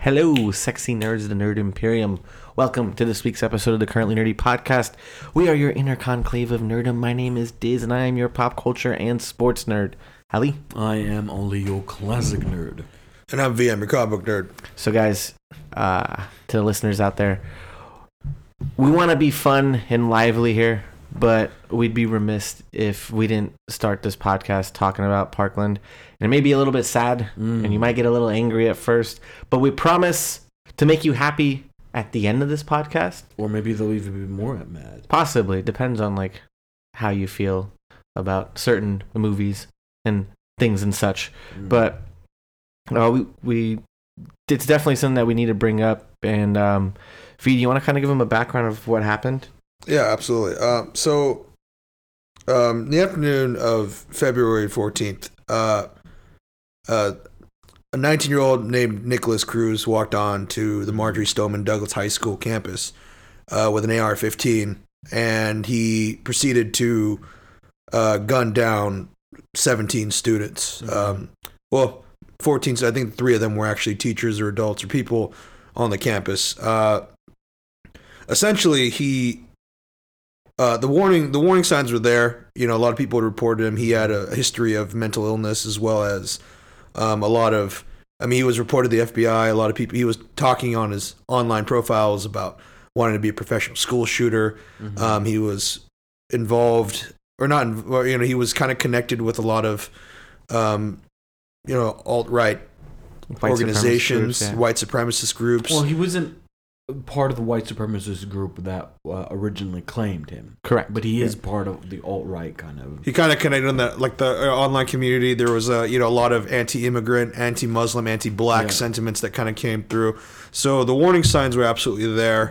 Hello, sexy nerds of the Nerd Imperium. Welcome to this week's episode of the Currently Nerdy Podcast. We are your inner conclave of nerdom. My name is Diz, and I am your pop culture and sports nerd. Hallie? I am only your classic nerd. And I'm VM, your comic book nerd. So guys, to the listeners out there, we want to be fun and lively here, but we'd be remiss if we didn't start this podcast talking about Parkland. And it may be a little bit sad, and you might get a little angry at first, but we promise to make you happy at the end of this podcast. Or maybe they'll even be more mad. Possibly. It depends on like how you feel about certain movies and things and such. But we it's definitely something that we need to bring up. And Vee, do you want to kind of give them a background of what happened? Yeah, absolutely. So in the afternoon of February 14th, a 19-year-old named Nicholas Cruz walked on to the Marjory Stoneman Douglas High School campus with an AR-15, and he proceeded to gun down 17 students. 14, so I think 3 of them were actually teachers or adults or people on the campus. Essentially, the warning signs were there. You know, a lot of people had reported him. He had a history of mental illness as well as he was reported to the FBI. A lot of people, he was talking on his online profiles about wanting to be a professional school shooter. He was involved or not, he was kind of connected with a lot of, alt-right organizations, white supremacist groups. Well, he wasn't part of the white supremacist group that originally claimed him. Correct. But he is part of the alt-right kind of. He kind of connected on that, like the online community. There was a lot of anti-immigrant, anti-Muslim, anti-black sentiments that kind of came through. So the warning signs were absolutely there.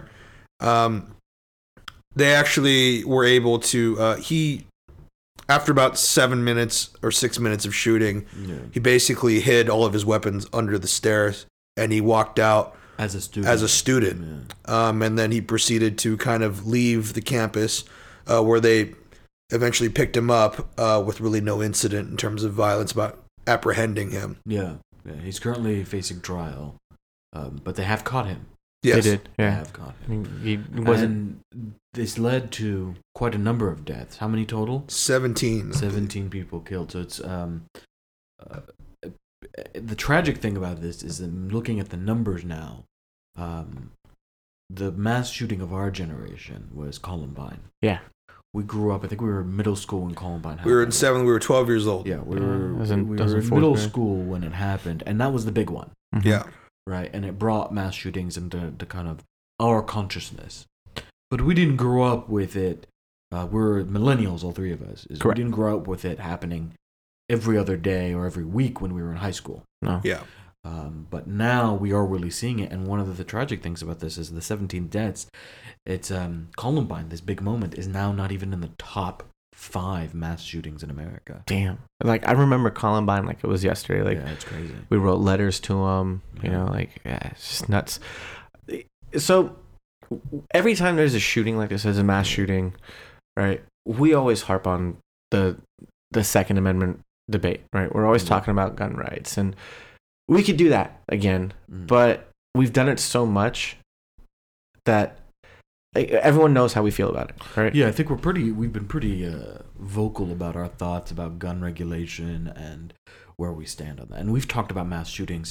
They actually were able to. After about 7 minutes or 6 minutes of shooting, he basically hid all of his weapons under the stairs, and he walked out as a student. And then he proceeded to kind of leave the campus, where they eventually picked him up with really no incident in terms of violence about apprehending him. Yeah. He's currently facing trial, but they have caught him. They Yes. did. Yeah. They have caught him. He wasn't. And this led to quite a number of deaths. How many total? 17. 17 people killed. So it's the tragic thing about this is that looking at the numbers now, the mass shooting of our generation was Columbine. Yeah. We grew up, I think we were in middle school when Columbine happened. We were in 7th, we were 12 years old. Yeah, we were in middle school when it happened, and that was the big one. Mm-hmm. Yeah. Right, and it brought mass shootings into kind of our consciousness. But we didn't grow up with it. We're millennials, all 3 of us. Correct. We didn't grow up with it happening every other day or every week when we were in high school. No. Yeah. But now we are really seeing it, and one of the tragic things about this is the 17 deaths. It's Columbine, this big moment, is now not even in the top 5 mass shootings in America. Damn. Like, I remember Columbine like it was yesterday. Like, yeah, it's crazy. We wrote letters to him, it's just nuts. So every time there's a shooting like this, as a mass shooting, right, we always harp on the Second Amendment debate, right? We're always talking about gun rights, and we could do that again, but we've done it so much that everyone knows how we feel about it, right? Yeah, I think we've been pretty vocal about our thoughts about gun regulation and where we stand on that. And we've talked about mass shootings.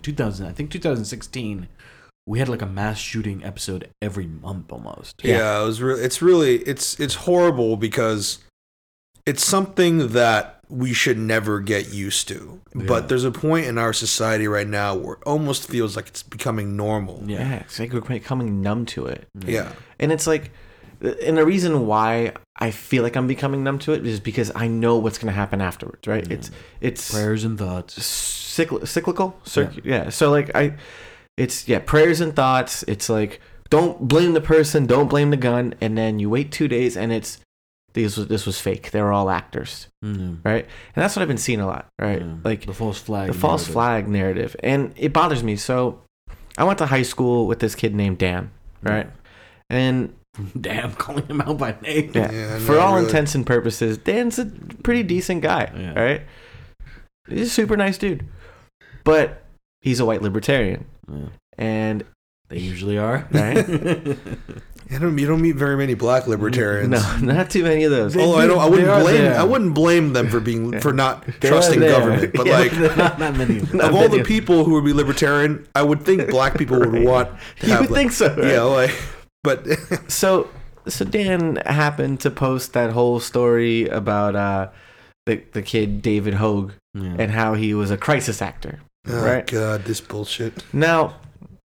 2016, we had like a mass shooting episode every month almost. Yeah, it was it's horrible because it's something that we should never get used to. Yeah. But there's a point in our society right now where it almost feels like it's becoming normal. Yeah, it's like we're becoming numb to it. Yeah. And it's like, and the reason why I feel like I'm becoming numb to it is because I know what's going to happen afterwards, right? Yeah. It's prayers and thoughts. Cyclical? Yeah. So like prayers and thoughts. It's like, don't blame the person, don't blame the gun. And then you wait 2 days and this was fake. They were all actors, right? And that's what I've been seeing a lot, right? Yeah. Like the false flag. Flag narrative, and it bothers me. So, I went to high school with this kid named Dan, right? And Damn, calling him out by name. Yeah, for all intents and purposes, Dan's a pretty decent guy, right? He's a super nice dude, but he's a white libertarian. And They usually are. Right? You don't meet very many black libertarians. no, not too many of those. Although I They are wouldn't there. I wouldn't blame them for not They trusting are there. government. But Yeah, like not that many. of them. of all many the of- people who would be libertarian, I would think black people would want to You have would like, think so, right? Yeah, like but So Dan happened to post that whole story about the kid David Hogue Yeah. and how he was a crisis actor. oh Right. god, this bullshit. Now,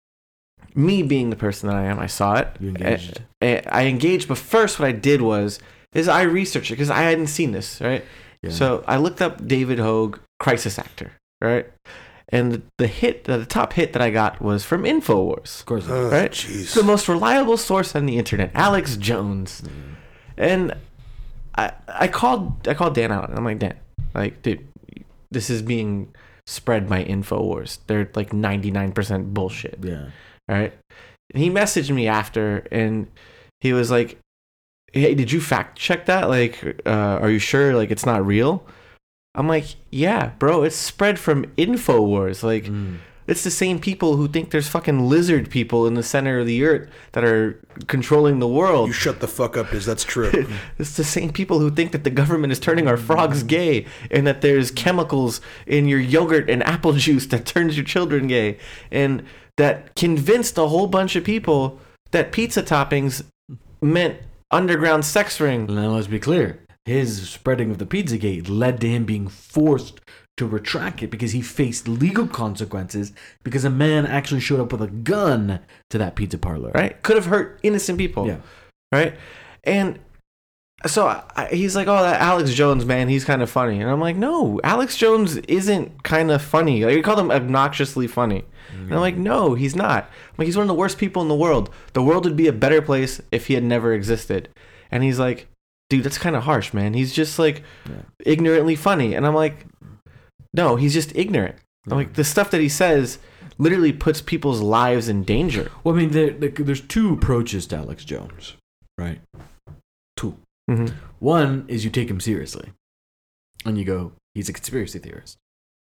me being the person that I am, I saw it. You engaged. I engaged, but first what I did is I researched it because I hadn't seen this, right? Yeah. So I looked up David Hogue, crisis actor, right? And the top hit that I got was from Infowars. Of course. Oh, Right? jeez. It's the most reliable source on the internet, Alex Jones. And I called Dan out. I'm like, Dan, like, dude, this is being spread by Infowars. They're like 99% bullshit. Yeah. All right. And he messaged me after and he was like, hey, did you fact check that? Like, are you sure like it's not real? I'm like, yeah, bro, it's spread from Infowars. Like, it's the same people who think there's fucking lizard people in the center of the earth that are controlling the world. You shut the fuck up, because that's true. It's the same people who think that the government is turning our frogs gay and that there's chemicals in your yogurt and apple juice that turns your children gay and that convinced a whole bunch of people that pizza toppings meant underground sex ring. Now let's be clear. His spreading of the Pizzagate led to him being forced to retract it because he faced legal consequences because a man actually showed up with a gun to that pizza parlor. Right? Could have hurt innocent people. Yeah. Right? And so he's like, oh, that Alex Jones, man, he's kind of funny. And I'm like, no, Alex Jones isn't kind of funny. Like, you call him obnoxiously funny. And I'm like, no, he's not. I'm like, he's one of the worst people in the world. The world would be a better place if he had never existed. And he's like, dude, that's kind of harsh, man. He's just like ignorantly funny. And I'm like, no, he's just ignorant. I'm like, the stuff that he says literally puts people's lives in danger. Well, I mean, there's two approaches to Alex Jones, right? Two. Mm-hmm. One is you take him seriously, and you go, he's a conspiracy theorist.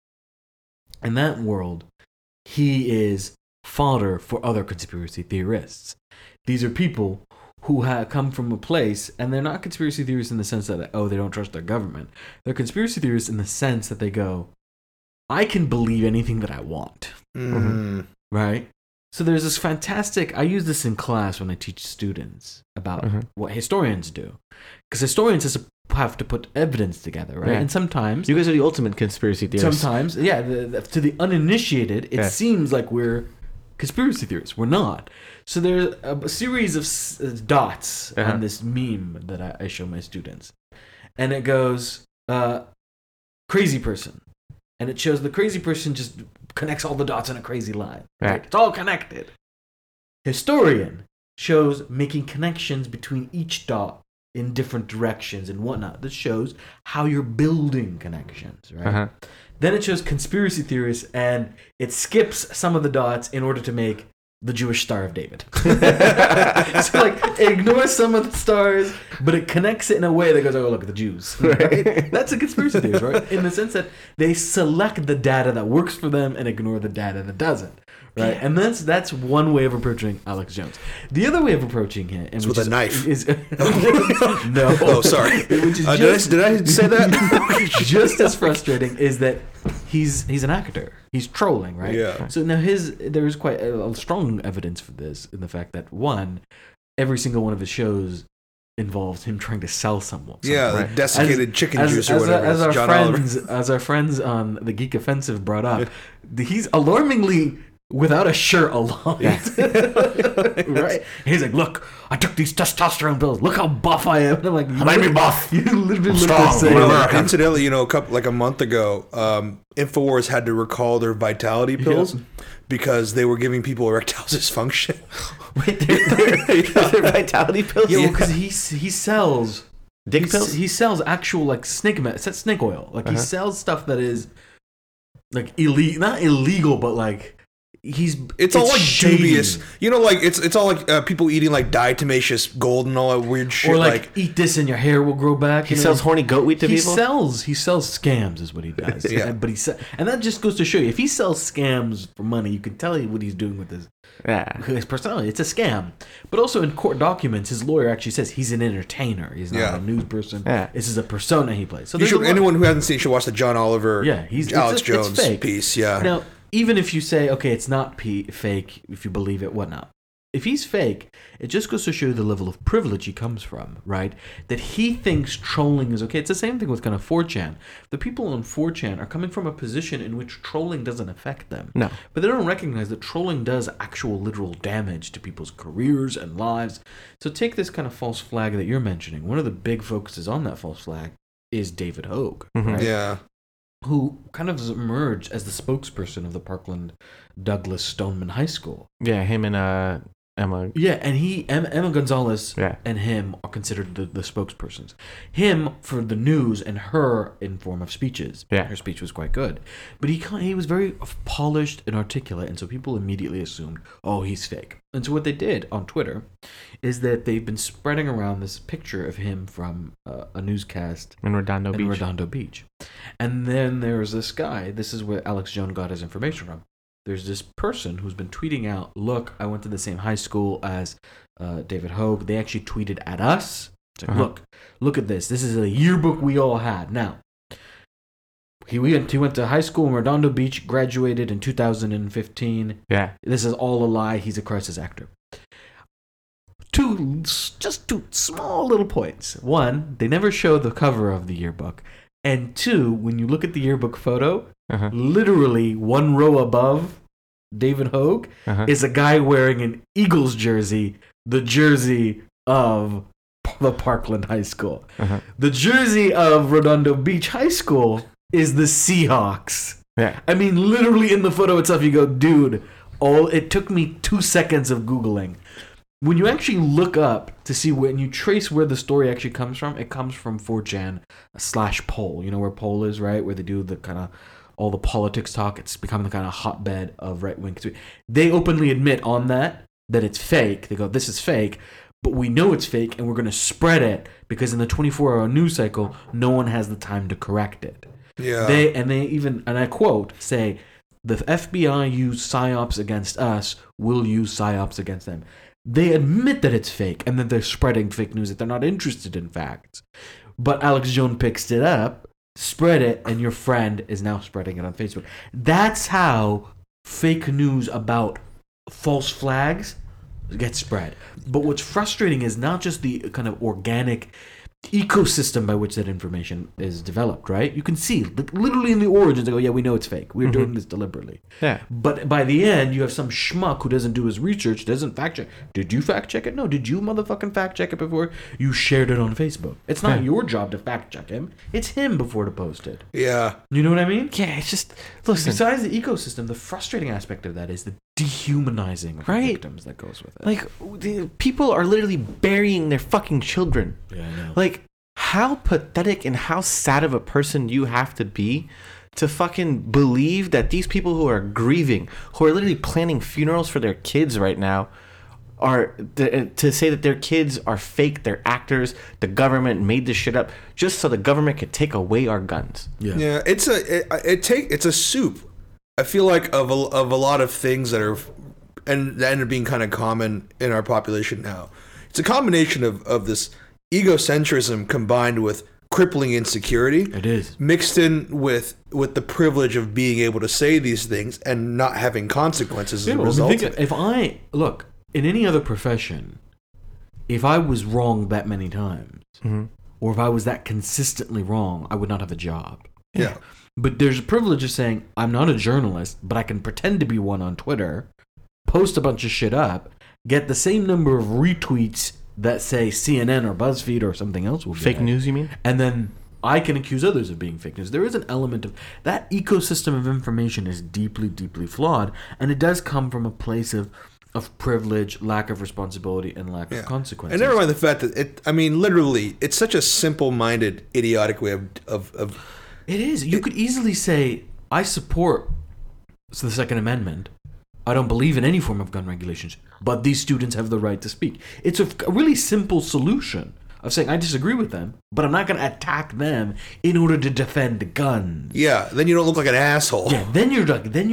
In that world, he is fodder for other conspiracy theorists. These are people who have come from a place, and they're not conspiracy theorists in the sense that, oh, they don't trust their government. They're conspiracy theorists in the sense that they go, I can believe anything that I want. Mm. Right? So there's this fantastic, I use this in class when I teach students about what historians do. Because historians have to put evidence together, right? Yeah. And sometimes, You guys are the ultimate conspiracy theorists. sometimes, yeah, to the uninitiated, it Yeah. seems like we're conspiracy theorists. We're not. So there's a series of dots on this meme that I show my students. And it goes, crazy person. And it shows the crazy person just connects all the dots in a crazy line. Right? It's all connected. Historian shows making connections between each dot in different directions and whatnot. This shows how you're building connections, right? Then it shows conspiracy theorists, and it skips some of the dots in order to make the Jewish Star of David. So, like, it ignores some of the stars, but it connects it in a way that goes, oh, look at the Jews. Right? That's a conspiracy theorist, right? In the sense that they select the data that works for them and ignore the data that doesn't. Right? And that's one way of approaching Alex Jones. The other way of approaching him It's with a knife. No. Oh, sorry. Which is Did I say that? just as frustrating is that he's an actor. He's trolling, right? Yeah. So now there is quite a strong evidence for this in the fact that one, every single one of his shows involves him trying to sell someone. Yeah, the right? desiccated chicken juice or whatever. As our John friends, Oliver. as our friends on the Geek Offensive brought up, he's alarmingly without a shirt alone. Right? He's like, look, I took these testosterone pills. Look how buff I am. And I'm like, you made me buff. You literally strong. say I'm that. Incidentally, a month ago, Infowars had to recall their Vitality pills because they were giving people erectile dysfunction. Wait, they're vitality pills? Yeah, because he sells Dick pills? He sells actual like snake oil. Like he sells stuff that is like illegal, not illegal, but like It's all like shady. dubious. You know, like it's all like people eating like diatomaceous gold and all that weird shit. Or like eat this and your hair will grow back. He sells horny goat meat to he people. sells scams is what he does. Yeah. But and that just goes to show you, if he sells scams for money, you can tell what he's doing with his personality. It's a scam. But also in court documents, his lawyer actually says he's an entertainer. He's not a news person. Yeah. This is a persona he plays. So anyone who hasn't seen should watch the John Oliver, Alex Jones it's fake. piece. Yeah. Now, even if you say, okay, it's not fake, if you believe it, whatnot. If he's fake, it just goes to show you the level of privilege he comes from, right? That he thinks trolling is okay. It's the same thing with kind of 4chan. The people on 4chan are coming from a position in which trolling doesn't affect them. No. But they don't recognize that trolling does actual literal damage to people's careers and lives. So take this kind of false flag that you're mentioning. One of the big focuses on that false flag is David Hogue, right? Yeah. Who kind of has emerged as the spokesperson of the Parkland Douglas Stoneman High School. Yeah, him and Emma. Yeah, and Emma Gonzalez Yeah. and him are considered the spokespersons. Him for the news and her in form of speeches. Yeah. Her speech was quite good. But he was very polished and articulate, and so people immediately assumed, oh, he's fake. And so what they did on Twitter is that they've been spreading around this picture of him from a newscast In Redondo Beach. And then there's this guy. This is where Alex Jones got his information from. There's this person who's been tweeting out, look, I went to the same high school as David Hogue. They actually tweeted at us. It's like, look at this. This is a yearbook we all had. Now, he went to high school in Redondo Beach, graduated in 2015. Yeah. This is all a lie. He's a crisis actor. Two small little points. One, they never show the cover of the yearbook. And two, when you look at the yearbook photo, literally one row above David Hogue is a guy wearing an Eagles jersey, the jersey of the Parkland High School. The jersey of Redondo Beach High School is the Seahawks. Yeah. I mean, literally in the photo itself, you go, dude, it took me 2 seconds of Googling. When you actually look up to see when you trace where the story actually comes from, it comes from 4chan/poll. You know where poll is, right? Where they do the kind of all the politics talk. It's becoming the kind of hotbed of right-wing. They openly admit on that it's fake. They go, this is fake, but we know it's fake, and we're going to spread it because in the 24-hour news cycle, no one has the time to correct it. Yeah. They even, and I quote, say, the FBI used psyops against us, we'll use psyops against them. They admit that it's fake and that they're spreading fake news, that they're not interested in facts. But Alex Jones picks it up, spread it, and your friend is now spreading it on Facebook. That's how fake news about false flags gets spread. But what's frustrating is not just the kind of organic ecosystem by which that information is developed, right? You can see literally in the origins, they go, yeah, we know it's fake. We're doing this deliberately. Yeah. But by the end, you have some schmuck who doesn't do his research, doesn't fact check. Did you fact check it? No. Did you motherfucking fact check it before you shared it on Facebook? It's not your job to fact check him. It's him before to post it. Yeah. You know what I mean? Yeah, it's just, listen. Besides the ecosystem, the frustrating aspect of that is the dehumanizing of the victims that goes with it. Like, people are literally burying their fucking children. Yeah, I know. Like, how pathetic and how sad of a person you have to be to fucking believe that these people who are grieving, who are literally planning funerals for their kids right now, are to say that their kids are fake, they're actors, the government made this shit up just so the government could take away our guns. Yeah, it's a soup. I feel like of a lot of things that end up being kind of common in our population now. It's a combination of this egocentrism combined with crippling insecurity. It is mixed in with the privilege of being able to say these things and not having consequences as a result. If I look in any other profession, if I was wrong that many times, or if I was that consistently wrong, I would not have a job. Yeah. But there's a privilege of saying I'm not a journalist, but I can pretend to be one on Twitter, post a bunch of shit up, get the same number of retweets that say CNN or BuzzFeed or something else will Fake news, you mean? And then I can accuse others of being fake news. There is an element of that ecosystem of information is deeply, deeply flawed, and it does come from a place of privilege, lack of responsibility, and lack of consequences. And never mind the fact that literally, it's such a simple-minded, idiotic way of It is. You could easily say, I support the Second Amendment, I don't believe in any form of gun regulations, but these students have the right to speak. It's a really simple solution of saying I disagree with them, but I'm not going to attack them in order to defend guns. Yeah, then you don't look like an asshole. Yeah, then you're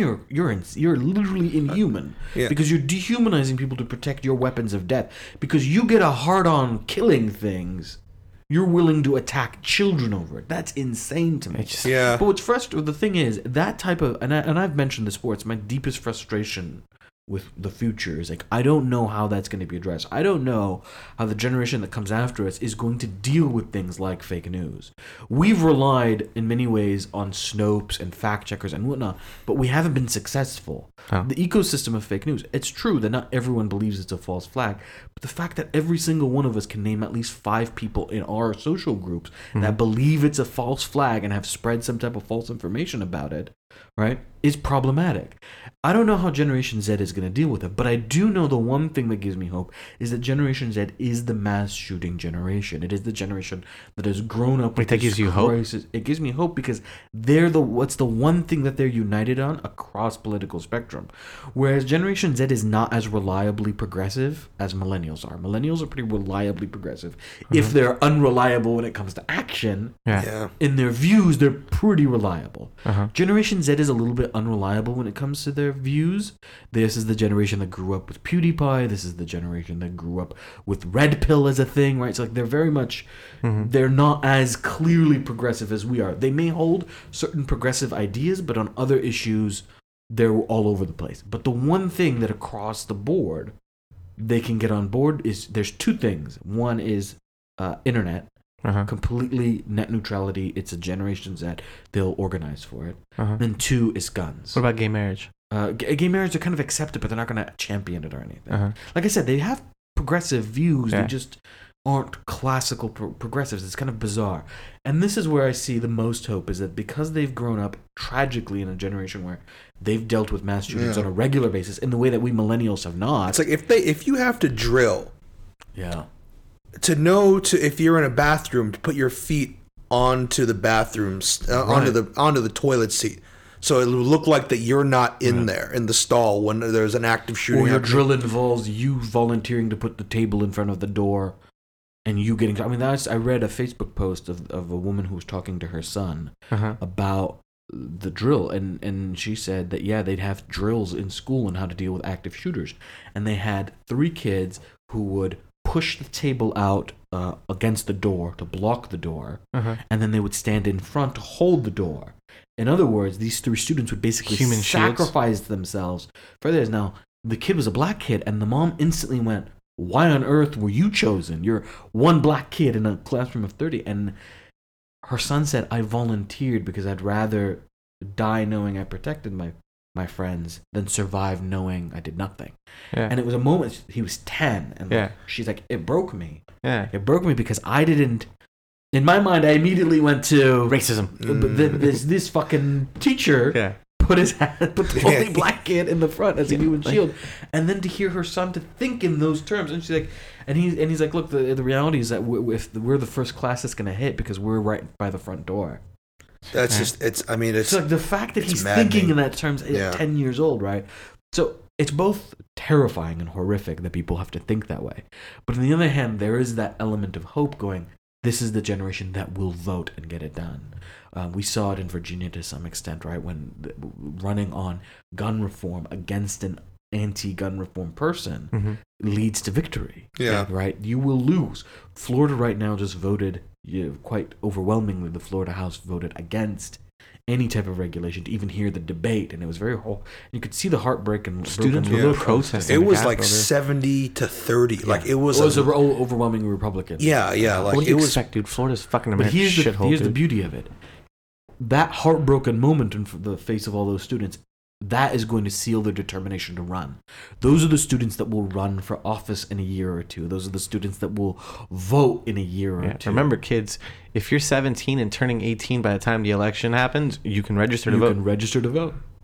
literally inhuman because you're dehumanizing people to protect your weapons of death. Because you get a hard on killing things, you're willing to attack children over it. That's insane to me. Yeah. But what's frustrating, the thing is, that type of, and I've mentioned this before, it's my deepest frustration with the future is like, I don't know how that's going to be addressed. I don't know how the generation that comes after us is going to deal with things like fake news. We've relied in many ways on Snopes and fact checkers and whatnot, but we haven't been successful. Oh. The ecosystem of fake news, it's true that not everyone believes it's a false flag, but the fact that every single one of us can name at least 5 people in our social groups that believe it's a false flag and have spread some type of false information about it, right, is problematic. I don't know how Generation Z is going to deal with it, but I do know the one thing that gives me hope is that Generation Z is the mass shooting generation. It is the generation that has grown up with that gives you hope? It gives me hope because what's the one thing that they're united on across political spectrum. Whereas Generation Z is not as reliably progressive as millennials are. Millennials are pretty reliably progressive. If they're unreliable when it comes to action, in their views, they're pretty reliable. Generation Z is a little bit unreliable when it comes to their views. This is the generation that grew up with PewDiePie. This is the generation that grew up with Red Pill as a thing, right? It's like they're very much, they're not as clearly progressive as we are. They may hold certain progressive ideas, but on other issues, they're all over the place. But the one thing that across the board they can get on board is there's 2 things. One is internet. Completely net neutrality. It's a Generation Z. They'll organize for it. Then 2 is guns. What about gay marriage? Gay marriage, they're kind of accepted, but they're not going to champion it or anything. Like I said, they have progressive views. They just aren't classical progressives. It's kind of bizarre. And this is where I see the most hope, is that because they've grown up tragically in a generation where they've dealt with mass shootings on a regular basis in the way that we millennials have not. It's like if you have to drill. Yeah. To know if you're in a bathroom to put your feet onto the bathrooms onto the toilet seat, so it will look like that you're not in there in the stall when there's an active shooting. Or your drill involves you volunteering to put the table in front of the door, and you getting. I mean, I read a Facebook post of a woman who was talking to her son about the drill, and she said that they'd have drills in school on how to deal with active shooters, and they had 3 kids who would push the table out against the door to block the door, and then they would stand in front to hold the door. In other words, these 3 students would basically sacrifice themselves for this. Now, the kid was a black kid, and the mom instantly went, "Why on earth were you chosen? You're one black kid in a classroom of 30." And her son said, "I volunteered because I'd rather die knowing I protected my friends than survive knowing I did nothing." And it was a moment, he was 10, and she's like, it broke me. It broke me because I didn't, in my mind, I immediately went to racism. This fucking teacher put the only black kid in the front as a human shield, and then to hear her son to think in those terms, and she's like, and he's like, look, the reality is that we're the first class that's gonna hit because we're right by the front door. That's just, it's like the fact that he's thinking in that terms at 10 years old, right? So it's both terrifying and horrific that people have to think that way. But on the other hand, there is that element of hope going, this is the generation that will vote and get it done. We saw it in Virginia to some extent, right? When running on gun reform against an anti-gun reform person leads to victory. Right? You will lose. Florida right now just voted, quite overwhelmingly, the Florida House voted against any type of regulation to even hear the debate, and it was very you could see the heartbreak and students were protesting. It was like 70-30. Like it was overwhelming Republican. Like what do you expect, dude? Florida's fucking American shithole. But here's the beauty of it. That heartbroken moment in the face of all those students, that is going to seal their determination to run. Those are the students that will run for office in a year or 2. Those are the students that will vote in a year or 2. Remember, kids, if you're 17 and turning 18 by the time the election happens, you can register to vote. You can register to vote.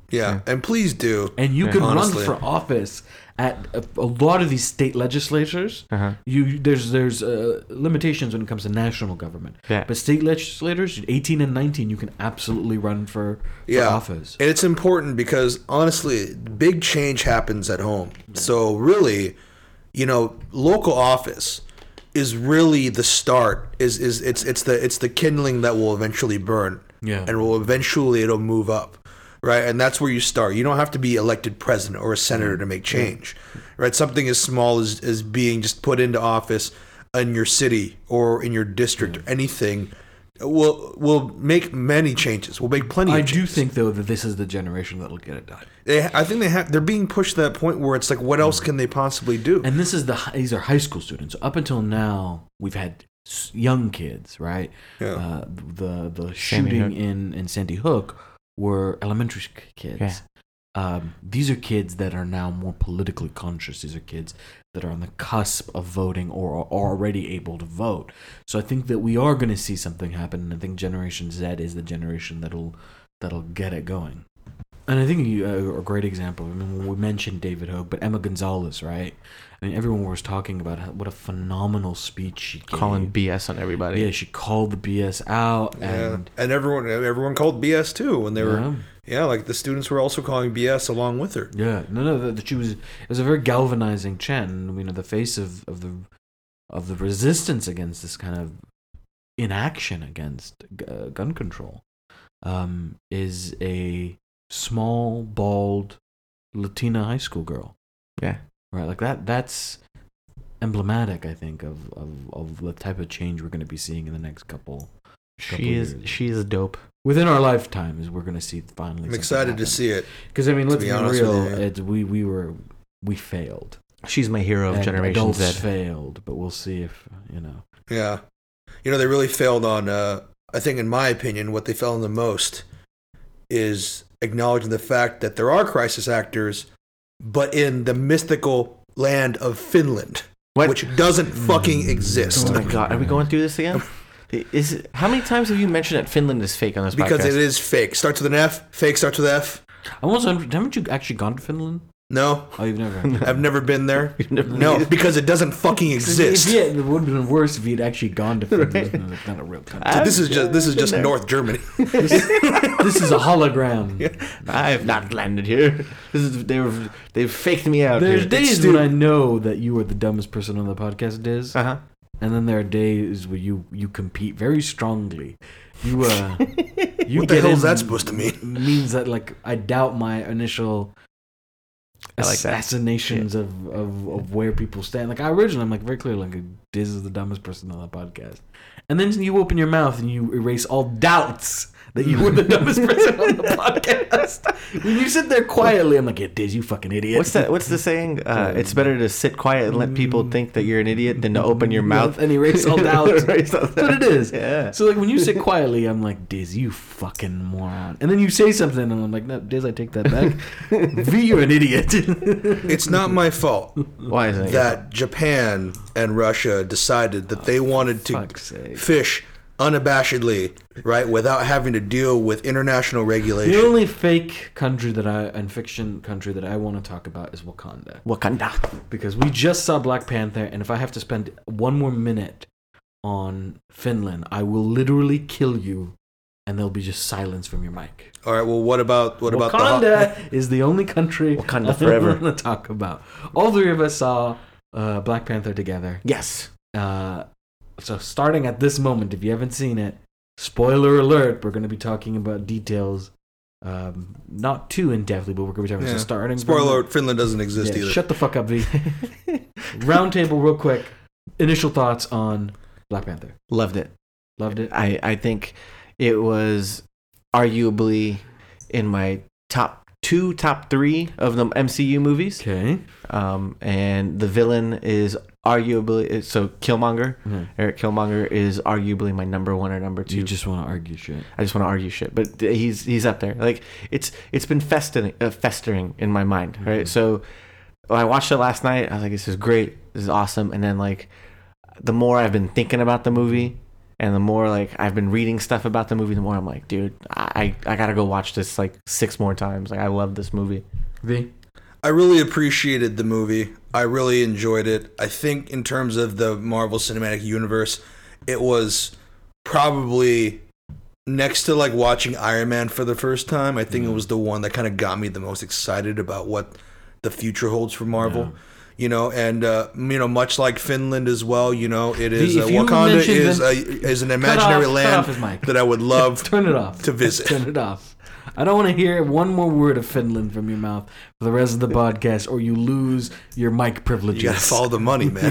Yeah, and please do. And you can Honestly. run for office at a lot of these state legislatures. There's limitations when it comes to national government. Yeah. But state legislators, 18 and 19, you can absolutely run for office. And it's important because honestly, big change happens at home. So really, local office is really the start. It's the kindling that will eventually burn. Yeah. And it'll move up. Right, and that's where you start. You don't have to be elected president or a senator to make change, right? Something as small as being just put into office in your city or in your district or anything will make many changes. Will make plenty of changes. I do think, though, that this is the generation that'll get it done. I think they're being pushed to that point where it's like, what else can they possibly do? And these are high school students. So up until now, we've had young kids, right? Yeah. The shooting in Sandy Hook were elementary kids. Yeah. These are kids that are now more politically conscious. These are kids that are on the cusp of voting or are already able to vote. So I think that we are going to see something happen, and I think Generation Z is the generation that'll get it going. And I think a great example, I mean, we mentioned David Hoke, but Emma Gonzalez, right? I mean, everyone was talking about what a phenomenal speech she gave. Calling BS on everybody. Yeah, she called the BS out. And everyone called BS too when they were... Yeah, like the students were also calling BS along with her. Yeah, that she was... It was a very galvanizing chant. And, the face of the resistance against this kind of inaction against gun control is a small, bald, Latina high school girl. Yeah. Right, like that's emblematic, I think, of the type of change we're going to be seeing in the next couple years. She is dope. Within our lifetimes, we're going to see finally. I'm excited to see it. Because, I mean, let's be honest real. We failed. She's my hero of And Generation adults Z. failed, but we'll see if, Yeah. They really failed on, I think in my opinion, what they failed on the most is acknowledging the fact that there are crisis actors, but in the mystical land of Finland, which doesn't fucking exist. Oh my god, are we going through this again? How many times have you mentioned that Finland is fake on this podcast? Because it is fake. Starts with an F. Fake starts with F. I was wondering, haven't you actually gone to Finland? No. Oh, you've never? I've never been there. No, because it doesn't fucking exist. It would have been worse if you'd actually gone to Finland. Right. It's not a real country. This is just North Germany. This is a hologram. I have not landed here. They've faked me out. There's here. days when I know that you are the dumbest person on the podcast, Diz. Uh-huh. And then there are days where you compete very strongly. You what the hell is that supposed to mean? Means that I doubt my initial assassinations of where people stand. I'm very clearly Diz is the dumbest person on the podcast. And then you open your mouth and you erase all doubts that you were the dumbest person on the podcast. When you sit there quietly, I'm like, yeah, Diz, you fucking idiot. What's the saying? It's better to sit quiet and let people think that you're an idiot than to open your mouth and erase all doubts. That's what it is. Yeah. So when you sit quietly, I'm like, Diz, you fucking moron. And then you say something and I'm like, no, Diz, I take that back. V, you're an idiot. It's not my fault. Why is it that Japan and Russia decided that they wanted to fish unabashedly, right, without having to deal with international regulation. The only fake country and fiction country that I want to talk about is Wakanda. Because we just saw Black Panther, and if I have to spend one more minute on Finland, I will literally kill you, and there'll be just silence from your mic. All right. Well, what about Wakanda is the only country Wakanda forever. I want to talk about. All three of us saw Black Panther together. Yes. So starting at this moment, if you haven't seen it, spoiler alert, we're going to be talking about details, not too in-depthly, but we're going to be talking starting. Spoiler alert, Finland doesn't exist either. Shut the fuck up, V. Roundtable real quick.3 thoughts on Black Panther. Loved it. I think it was arguably in my top 3 of the MCU movies. Okay. And the villain is arguably Killmonger. Mm-hmm. Eric Killmonger is arguably my number 1 or number 2. You just want to argue shit. I just want to argue shit, but he's up there. It's been festering in my mind, right? Mm-hmm. So when I watched it last night, I was like, this is great, this is awesome. And then the more I've been thinking about the movie, And the more like I've been reading stuff about the movie, the more I'm like, dude, I gotta go watch this like 6 more times. Like I love this movie. V? I really appreciated the movie. I really enjoyed it. I think in terms of the Marvel Cinematic Universe, it was probably next to like watching Iron Man for the first time. I think it was the one that kind of got me the most excited about what the future holds for Marvel. Yeah. You know, and much like Finland as well. You know, it is If you Wakanda mentioned is an imaginary cut land off his mic. that I would love Turn it off. to visit. Turn it off. I don't want to hear one more word of Finland from your mouth for the rest of the podcast, or you lose your mic privileges. You gotta follow the money, man.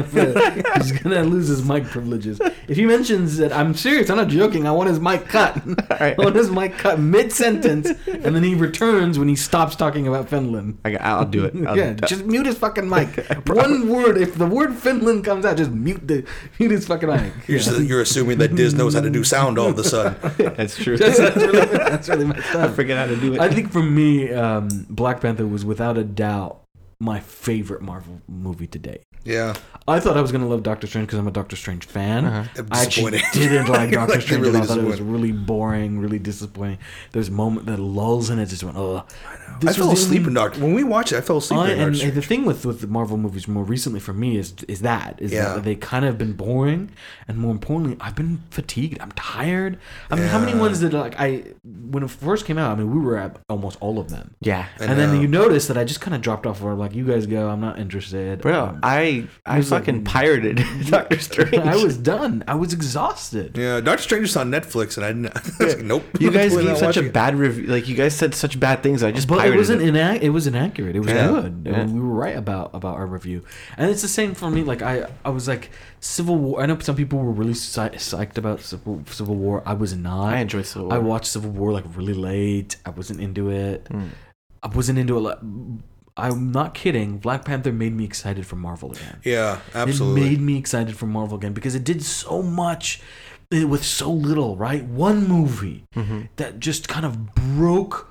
He's gonna lose his mic privileges. If he mentions that, I'm serious, I'm not joking. I want his mic cut. I want his mic cut mid sentence, and then he returns when he stops talking about Finland. I'll do it. Just mute his fucking mic. One word. If the word Finland comes out, just mute his fucking mic. You're assuming that Diz knows how to do sound all of a sudden. That's true. That's really messed I up. forget how to do it. I think for me, Black Panther was without a doubt my favorite Marvel movie to date. Yeah. I thought I was going to love Doctor Strange because I'm a Doctor Strange fan. I actually Disappointing. didn't like Doctor Like, Strange. really I thought it was disappointing. really boring, really disappointing. There's a moment that lulls in it. Just went, oh. I fell asleep in Doctor. When we watched it, I fell asleep in And Doctor the thing with the Marvel movies more recently for me is that they kind of been boring, and more importantly, I've been fatigued. I'm tired. I mean, how many ones did when it first came out? I mean, we were at almost all of them. Yeah. And then you notice that I just kind of dropped off. Where like, you guys go. I'm not interested. Bro, I was like- fucking pirated Doctor Strange. I was done. I was exhausted. Yeah, Doctor Strange is on Netflix, and I didn't. I was like, nope. You guys Totally gave not such a watching it. bad review. Like you guys said such bad things. I just But pirated it wasn't it was inaccurate. It was Yeah. good. Yeah. We were right about our review. And it's the same for me. Like I was like Civil War. I know some people were really psyched about Civil War. I was not. I enjoyed Civil War. I watched Civil War like really late. I wasn't into it. I wasn't into it. I'm not kidding. Black Panther made me excited for Marvel again. Yeah, absolutely. It made me excited for Marvel again because it did so much with so little, right? One movie that just kind of broke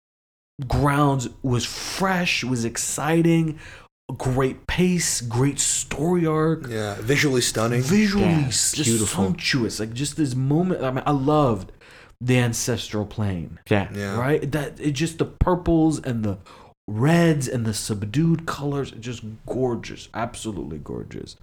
grounds, was fresh, was exciting, great pace, great story arc. Yeah, visually stunning. Visually Yeah, just beautiful. sumptuous. Like just this moment. I mean, I loved the ancestral plane. Yeah. Yeah. Right? That it just the purples and the reds and the subdued colors, just gorgeous, absolutely gorgeous.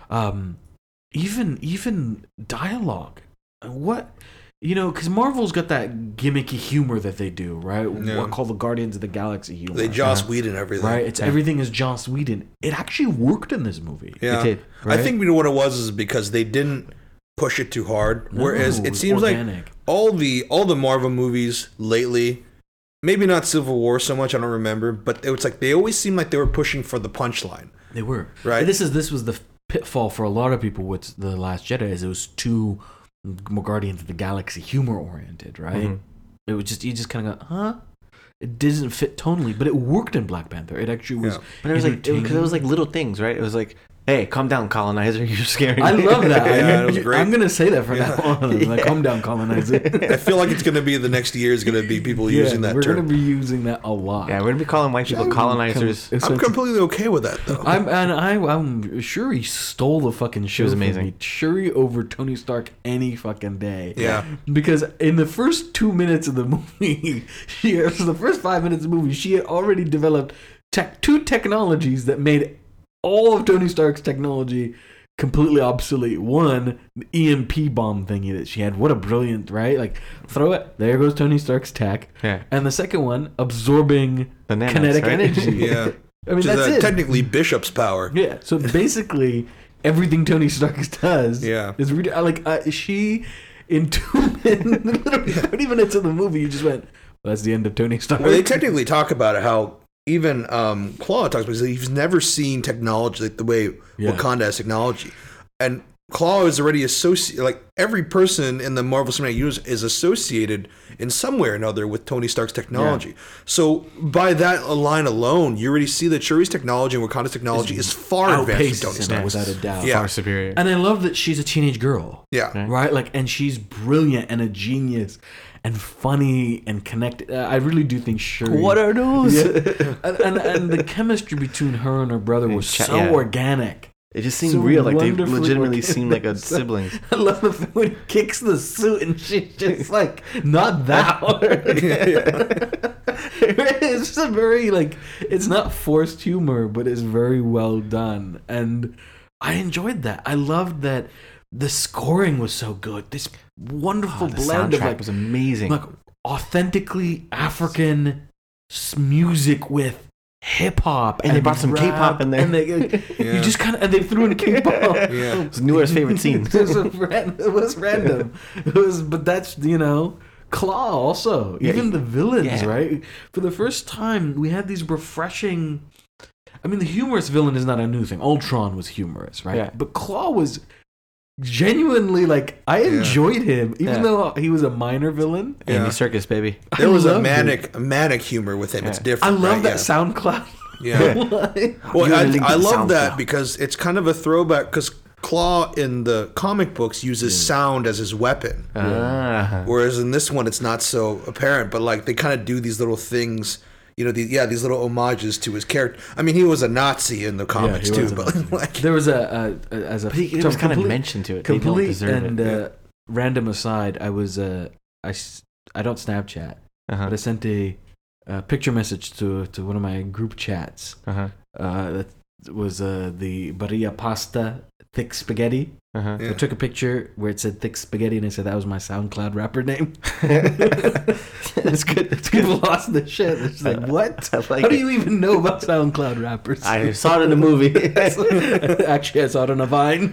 Even dialogue. What because Marvel's got that gimmicky humor that they do, right? Yeah. What called the Guardians of the Galaxy humor. They Joss Whedon everything. right? It's everything is Joss Whedon. It actually worked in this movie. Yeah. It did, I right? think what it was is because they didn't push it too hard. No, Whereas it it was seems organic. like all the Marvel movies lately, maybe not Civil War so much, I don't remember, but it was like they always seemed like they were pushing for the punchline. They were. Right. And this was the pitfall for a lot of people with The Last Jedi, is it was too Guardians of the Galaxy humor oriented, right? It was just, you just kind of go, huh? It didn't fit tonally, but it worked in Black Panther. It actually was. Yeah. But it was like because it entertaining. was like little things, right? It was like, hey, calm down, colonizer. You're scaring me. I love that. Yeah, it was great. I'm gonna say that from now on. Like, calm down, colonizer. I feel like it's going to be the next year is going to be people using that we're term. gonna be using that a lot. Yeah, we're gonna be calling white people colonizers. It's I'm like- completely okay with that, though. I'm sure he stole the fucking show. was from amazing. me. Shuri over Tony Stark any fucking day. Yeah. Because in the first 2 minutes of the movie, the first 5 minutes of the movie, she had already developed two technologies that made all of Tony Stark's technology completely obsolete. One, the EMP bomb thingy that she had. What a brilliant, right? Like, throw it. There goes Tony Stark's tech. Yeah. And the second one, absorbing The nanites, kinetic right? energy. Yeah. I mean, Which is that's it. technically Bishop's power. Yeah. So basically, everything Tony Stark does Yeah. is she in 2 minutes, literally 30 minutes of the movie, you just went, well, that's the end of Tony Stark. Well, they technically talk about it, how even Claw talks about it. He's never seen technology like the way Yeah. Wakanda has technology. And Claw is already associated, like every person in the Marvel Cinematic Universe is associated in some way or another with Tony Stark's technology. So by that line alone, you already see that Shuri's technology and Wakanda's technology is far advanced than Tony Outpaces him, Stark. without a doubt. Yeah. Far superior. And I love that she's a teenage girl. Yeah. Right? Like, and she's brilliant and a genius and funny and connected. I really do think Shuri. What are those? Yeah. and the chemistry between her and her brother was so yeah. organic. It just seemed So real, like they wonderfully legitimately organized. seemed like a siblings. I love the fact when he kicks the suit and she's just like, not that hard. It's just a very, like, it's not forced humor, but it's very well done. And I enjoyed that. I loved that the scoring was so good. This wonderful The blend of, soundtrack like, was amazing. authentically African music with hip hop, And they brought some rap, K-pop in there. and they, Yeah. you just kind of, and they threw in K-pop. Yeah. It's Newer's favorite scene. It was random. It was, but that's, Claw also. Yeah, Even the villains, yeah. right? For the first time, we had these refreshing. I mean, the humorous villain is not a new thing. Ultron was humorous, right? Yeah. But Claw was genuinely, like, I enjoyed him, even Yeah. though he was a minor villain. Yeah. Andy Serkis, baby. There was a loved it. manic humor with him. It's Yeah. different. I love right? that SoundCloud. Yeah. Well, You I really did love sound that Claw. because it's kind of a throwback. Because Claw in the comic books uses sound as his weapon, Ah. whereas in this one it's not so apparent. But like they kind of do these little things. These little homages to his character. I mean, he was a Nazi in the comics he too, was a but Nazi. like, There was it It was kind of mentioned to it. They don't complete deserve and it. random aside. I don't Snapchat, Uh-huh. but I sent a picture message to one of my group chats. Uh-huh. That was the Barilla pasta thick spaghetti. Uh-huh. So I took a picture where it said thick spaghetti, and I said that was my SoundCloud rapper name. That's good. That's People good. lost their shit. They're just like, what? I like How do it. you even know about SoundCloud rappers? I saw it in the movie. Actually, I saw it on a Vine.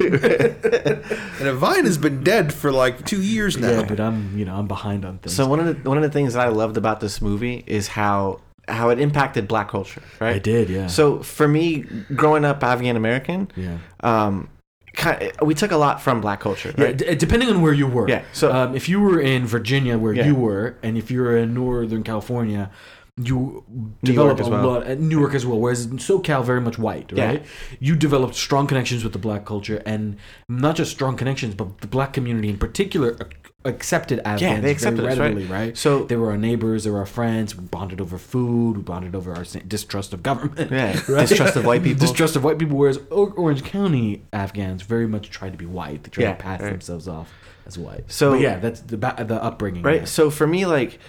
and Vine has been dead for like 2 years now. Yeah, but I'm behind on things. So one of the things that I loved about this movie is how it impacted Black culture, right? I did, yeah. So for me, growing up Afghan American, yeah. we took a lot from Black culture, Yeah, right? depending on where you were. Yeah, so- if you were in Virginia, where Yeah. you were, and if you were in Northern California, you New developed York as a well. lot. Newark as well. Whereas in SoCal, very much white, Yeah. right? You developed strong connections with the Black culture, and not just strong connections, but the Black community in particular accepted Afghans they accepted very us, right? readily, right? So- they were our neighbors, they were our friends. We bonded over food. We bonded over our distrust of government. Yeah, right? distrust of white people. Distrust of white people. Whereas Orange County Afghans very much tried to be white. They tried Yeah, to pass right. themselves off as white. So- but yeah, that's the upbringing, right? yeah. So for me, like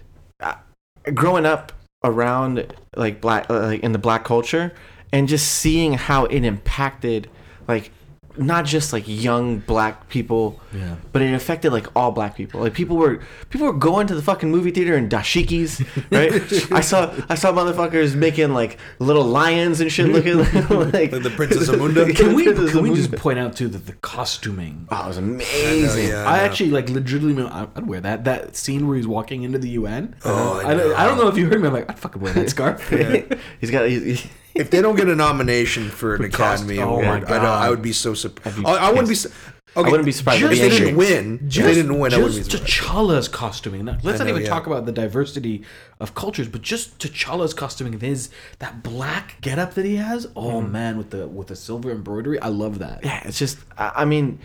growing up around like Black, like in the Black culture, and just seeing how it impacted, like not just like young Black people, Yeah. but it affected like all Black people. Like people were going to the fucking movie theater in dashikis, right? I saw motherfuckers making like little lions and shit, looking like Like the Princess Amunda. Can we Princess just Amunda. point out too that the costuming? Oh, it was amazing. Yeah, I know. actually like legitimately. I'd wear that scene where he's walking into the UN. Oh, I don't know if you heard me. I'm like, I'd fucking wear that scarf. He's got. If they don't get a nomination for an Academy oh my Award, I would be so surprised. I wouldn't be. Okay, I wouldn't be surprised If if they they didn't didn't win, if they didn't win, I wouldn't be Just surprised. T'Challa's costuming. Now, let's I not know, even yeah. talk about the diversity of cultures, but just T'Challa's costuming, that black getup that he has. Oh man, with the silver embroidery, I love that. Yeah, it's just. I mean,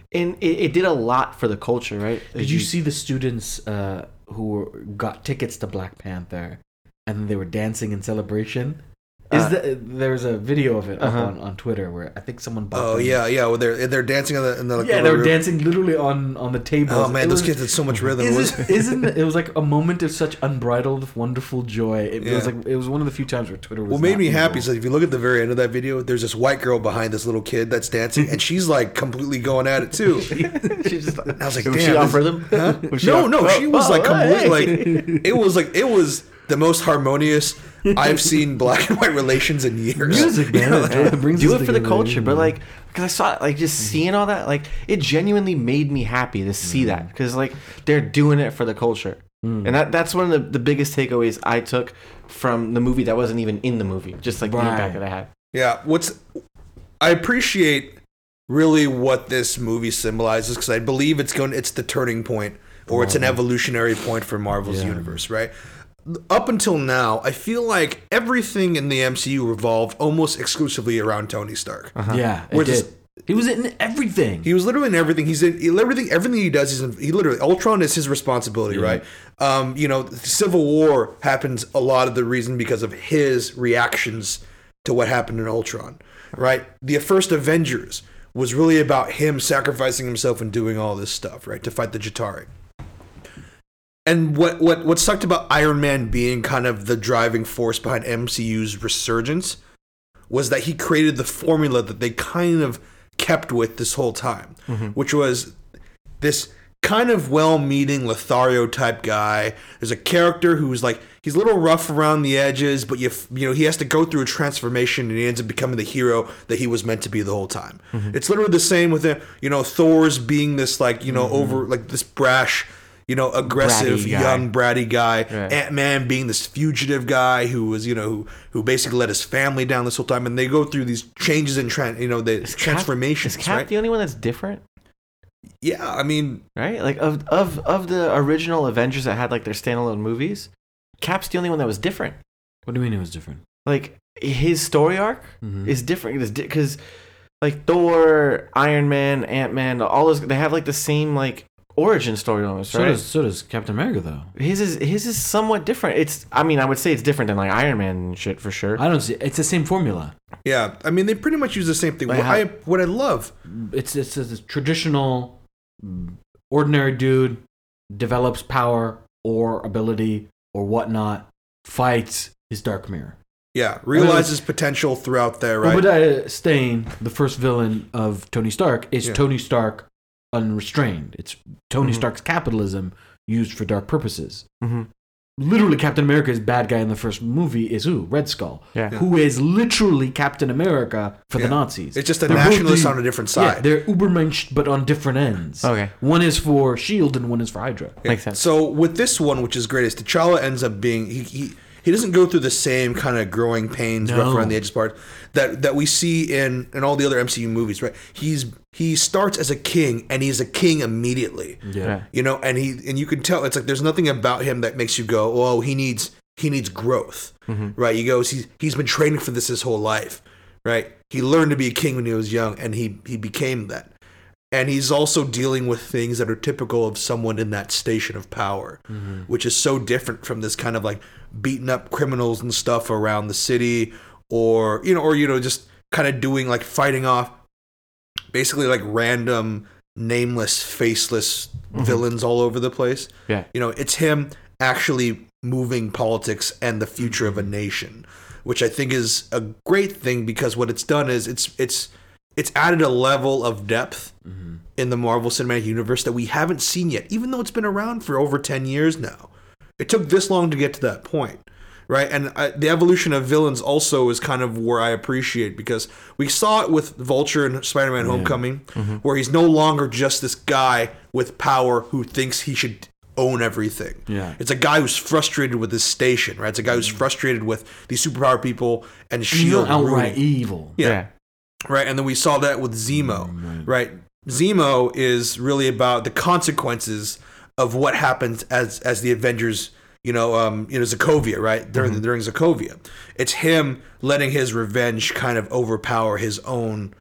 it did a lot for the culture, right? Did you see the students who got tickets to Black Panther and they were dancing in celebration? There's a video of it up on Twitter where I think someone bought Oh them. yeah. Well, they're dancing on the like, Yeah, the they were roof. dancing literally on the table. Oh man, those kids had so much rhythm. Isn't it was like a moment of such unbridled, wonderful joy. It was Yeah. like it was one of the few times where Twitter was. What made not me evil. happy is that if you look at the very end of that video, there's this white girl behind this little kid that's dancing, and she's like completely going at it too. She just. I was like, Was damn. she off this- rhythm? Huh? Was she No, off- no, she was Oh, like completely hey. like it was the most harmonious I've seen black and white relations in years. Music, man. It brings Do us it for the together, culture, but yeah. like because I saw it, like just seeing all that, like it genuinely made me happy to see that because like they're doing it for the culture, and that's one of the biggest takeaways I took from the movie that wasn't even in the movie, just like the Right. impact that it had. Yeah, I appreciate really what this movie symbolizes because I believe it's the turning point or it's an evolutionary point for Marvel's Yeah. universe, right? Up until now, I feel like everything in the MCU revolved almost exclusively around Tony Stark. Yeah, it Whereas did. this- He was in everything. He was literally in everything. He's in everything he does. He literally Ultron is his responsibility, right? Civil War happens a lot of the reason because of his reactions to what happened in Ultron, right? The first Avengers was really about him sacrificing himself and doing all this stuff, right, to fight the Chitauri. And what sucked about Iron Man being kind of the driving force behind MCU's resurgence was that he created the formula that they kind of kept with this whole time, which was this kind of well-meaning Lothario type guy. There's a character who's like, he's a little rough around the edges, but you know he has to go through a transformation and he ends up becoming the hero that he was meant to be the whole time. It's literally the same with him, you know, Thor's being this like, you know, over like this brash, you know, aggressive, young, bratty guy. Right. Ant-Man being this fugitive guy who was, you know, who basically let his family down this whole time. And they go through these changes and transformations. Is Cap right? the only one that's different? Yeah, I mean, right? Like of the original Avengers that had like their standalone movies, Cap's the only one that was different. What do you mean it was different? Like his story arc is different because like Thor, Iron Man, Ant-Man, all those they have like the same like origin story almost, right? So does Captain America though. His is somewhat different. I would say it's different than like Iron Man and shit for sure. I don't see it's the same formula. Yeah, I mean they pretty much use the same thing. Like what I love, it's a traditional ordinary dude develops power or ability or whatnot, fights his dark mirror. Yeah, realizes potential throughout there, right? Obadiah Stane, the first villain of Tony Stark, is Tony Stark unrestrained. It's Tony Stark's capitalism used for dark purposes. Literally, Captain America's bad guy in the first movie is who? Red Skull. Yeah. Who is literally Captain America for the Nazis. It's just a nationalist on a different side. Yeah, they're Ubermensch, but on different ends. Okay. One is for S.H.I.E.L.D. and one is for Hydra. Yeah. Makes sense. So with this one, which is great, is T'Challa ends up being... He doesn't go through the same kind of growing pains, rough around the edges part that we see in all the other MCU movies, right? He starts as a king and he's a king immediately. Yeah. You know, and you can tell it's like there's nothing about him that makes you go, "Oh, he needs growth." Right? He goes, he's been training for this his whole life, right? He learned to be a king when he was young and he became that. And he's also dealing with things that are typical of someone in that station of power, which is so different from this kind of like beating up criminals and stuff around the city, or just kind of doing like fighting off basically like random, nameless, faceless villains all over the place. Yeah. You know, it's him actually moving politics and the future of a nation, which I think is a great thing because what it's done is it's added a level of depth in the Marvel Cinematic Universe that we haven't seen yet, even though it's been around for over 10 years now. It took this long to get to that point, right? And the evolution of villains also is kind of where I appreciate, because we saw it with Vulture and Spider-Man Homecoming, where he's no longer just this guy with power who thinks he should own everything. Yeah. It's a guy who's frustrated with his station, right? It's a guy who's frustrated with these superpower people and S.H.I.E.L.D. outright evil. Yeah. Right, and then we saw that with Zemo, right? Zemo is really about the consequences of what happens as the Avengers, Sokovia, right? During Sokovia. It's him letting his revenge kind of overpower his own,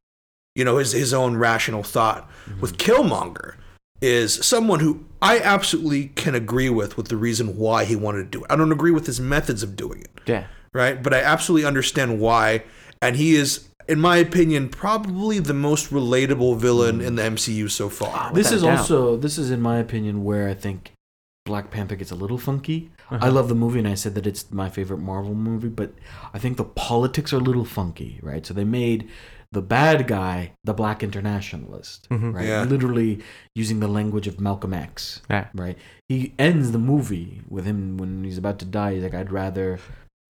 his own rational thought. With Killmonger is someone who I absolutely can agree with the reason why he wanted to do it. I don't agree with his methods of doing it. Yeah. Right? But I absolutely understand why, and he is, in my opinion, probably the most relatable villain in the MCU so far. This is in my opinion, where I think Black Panther gets a little funky. I love the movie, and I said that it's my favorite Marvel movie, but I think the politics are a little funky, right? So they made the bad guy the Black internationalist, right? Yeah. Literally using the language of Malcolm X, right? He ends the movie with him when he's about to die. He's like, I'd rather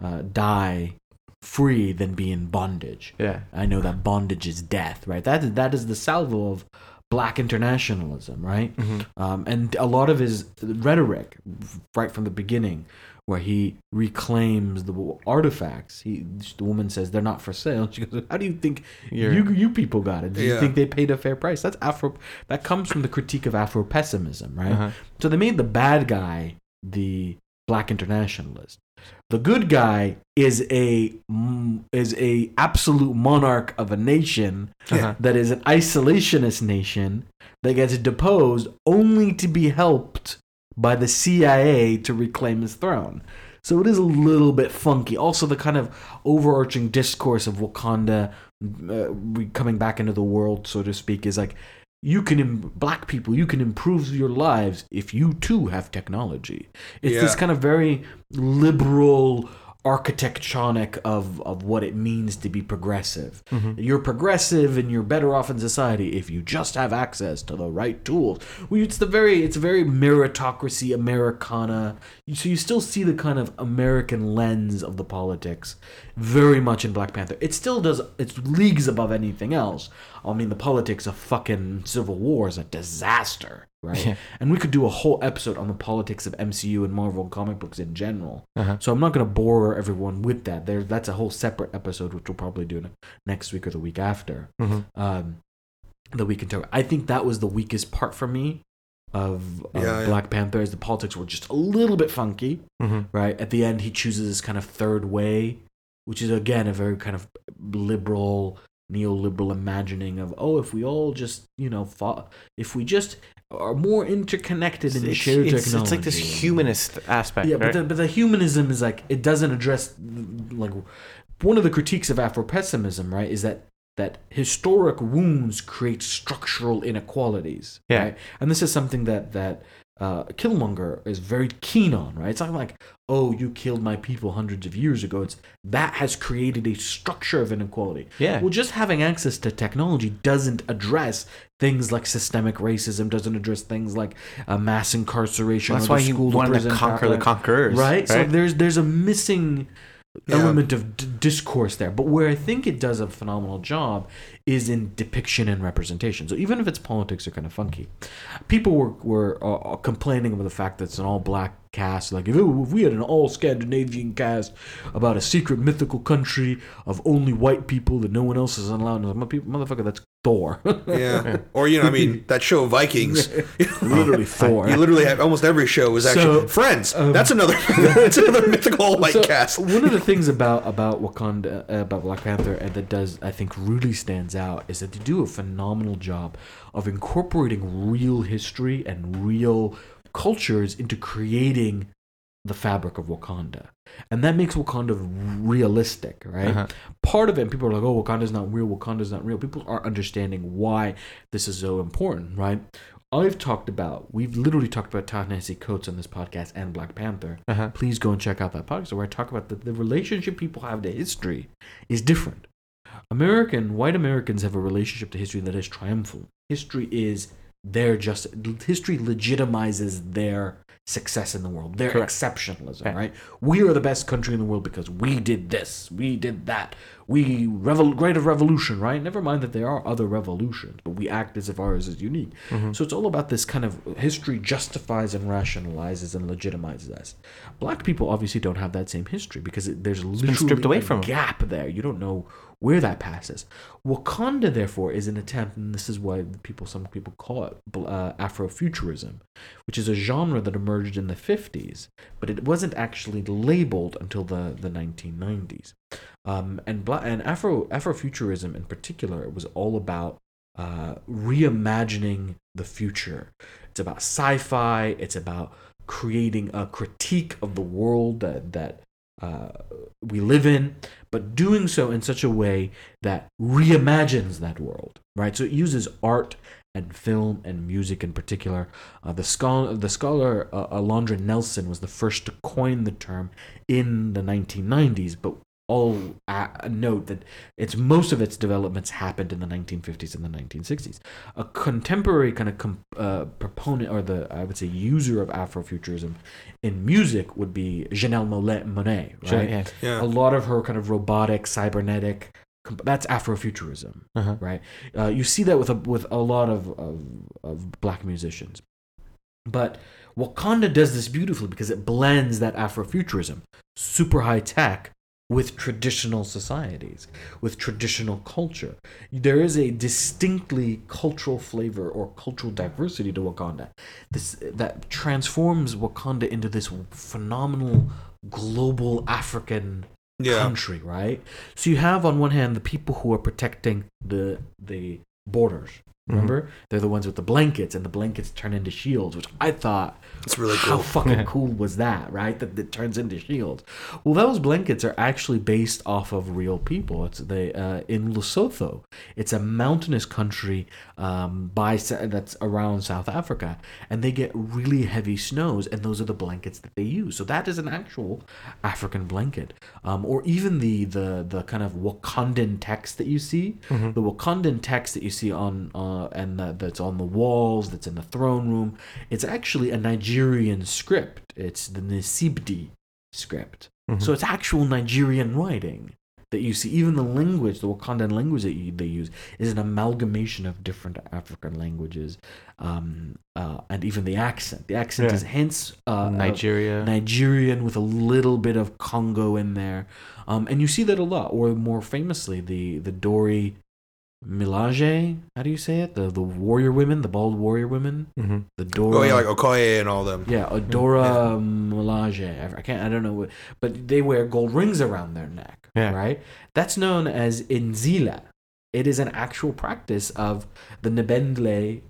die free than be in bondage. Yeah. I know that bondage is death, right? That is the salvo of Black internationalism, right? And a lot of his rhetoric, right from the beginning, where he reclaims the artifacts. The woman says they're not for sale. She goes, "How do you think you people got it? Do you think they paid a fair price?" That comes from the critique of Afro pessimism, right? So they made the bad guy the Black internationalist. The good guy is a absolute monarch of a nation that is an isolationist nation that gets deposed only to be helped by the CIA to reclaim his throne. So it is a little bit funky. Also, the kind of overarching discourse of Wakanda coming back into the world, so to speak, is like, black people, you can improve your lives if you too have technology. It's this kind of very liberal architectonic of what it means to be progressive. You're progressive and you're better off in society if you just have access to the right tools. It's a very meritocracy, Americana. So you still see the kind of American lens of the politics very much in Black Panther. It still does, it's leagues above anything else. I mean, the politics of fucking Civil War is a disaster. Right, yeah. And we could do a whole episode on the politics of MCU and Marvel comic books in general. So I'm not going to bore everyone with that. That's a whole separate episode, which we'll probably do next week or the week after. That we can talk. I think that was the weakest part for me of Black Panther. Is the politics were just a little bit funky. Right at the end, he chooses this kind of third way, which is again a very kind of liberal, neoliberal imagining of if we all just if we just are more interconnected in shared technology. It's like this humanist aspect. Yeah, right? but the humanism is like, it doesn't address, like, one of the critiques of Afro-pessimism, right, is that historic wounds create structural inequalities. Yeah. Right? And this is something that Killmonger is very keen on, right? It's not like, you killed my people hundreds of years ago. It's that has created a structure of inequality. Yeah. Well, just having access to technology doesn't address things like systemic racism, doesn't address things like mass incarceration. That's why he wanted to conquer the conquerors. Right? So there's a missing element of discourse there. But where I think it does a phenomenal job is in depiction and representation. So even if its politics are kind of funky, people were complaining about the fact that it's an all-black cast. Like, if we had an all-Scandinavian cast about a secret mythical country of only white people that no one else is allowed. Motherfucker, that's Thor. Or, I mean, that show Vikings. Literally Thor. You literally have almost every show is actually Friends. That's another mythical white cast. One of the things about Wakanda, about Black Panther, and that does, I think, really stands out is that they do a phenomenal job of incorporating real history and real cultures into creating the fabric of Wakanda. And that makes Wakanda realistic, right? Part of it, people are like, Wakanda's not real. People are understanding why this is so important, right? We've literally talked about Ta-Nehisi Coates on this podcast and Black Panther. Please go and check out that podcast where I talk about the relationship people have to history is different. White Americans have a relationship to history that is triumphal. History legitimizes their success in the world, their exceptionalism, right? We are the best country in the world because we did this, we did that, great revolution, right? Never mind that there are other revolutions, but we act as if ours is unique. So it's all about this kind of history justifies and rationalizes and legitimizes us. Black people obviously don't have that same history because there's literally stripped away from gap there. You don't know where that passes. Wakanda, therefore, is an attempt, and this is why some people call it Afrofuturism, which is a genre that emerged in the 50s, but it wasn't actually labeled until the 1990s. And Afrofuturism in particular was all about reimagining the future. It's about sci-fi. It's about creating a critique of the world that we live in, but doing so in such a way that reimagines that world, right? So it uses art and film and music in particular. The scholar Alondra Nelson was the first to coin the term in the 1990s, but all note that most of its developments happened in the 1950s and the 1960s. A contemporary kind of proponent, or I would say user of Afrofuturism in music would be Janelle Monáe, right? Yeah. A lot of her kind of robotic, cybernetic, that's Afrofuturism, right? You see that with a lot of black musicians. But Wakanda does this beautifully because it blends that Afrofuturism, super high tech, with traditional societies, with traditional culture. There is a distinctly cultural flavor or cultural diversity to Wakanda that transforms Wakanda into this phenomenal global African country, right? So you have on one hand the people who are protecting the borders, Remember? They're the ones with the blankets, and the blankets turn into shields, which I thought, It's really how cool. fucking cool was that, right? That turns into shields. Well, those blankets are actually based off of real people. It's in Lesotho. It's a mountainous country that's around South Africa, and they get really heavy snows, and those are the blankets that they use. So that is an actual African blanket, or even the kind of Wakandan text that you see, the Wakandan text that you see on that's on the walls, that's in the throne room. It's actually a Nigerian script. It's the Nsibdi script. So it's actual Nigerian writing that you see. Even the language, the Wakandan language that they use, is an amalgamation of different African languages, and even the accent. The accent is hence Nigerian with a little bit of Congo in there, and you see that a lot. Or more famously, the Dori Milaje, how do you say it? The warrior women, the bald warrior women. The Dora. Oh yeah, like Okoye and all them. Yeah, Adora Milaje. I don't know what, but they wear gold rings around their neck. Yeah. Right. That's known as Inzila. It is an actual practice of the Ndebele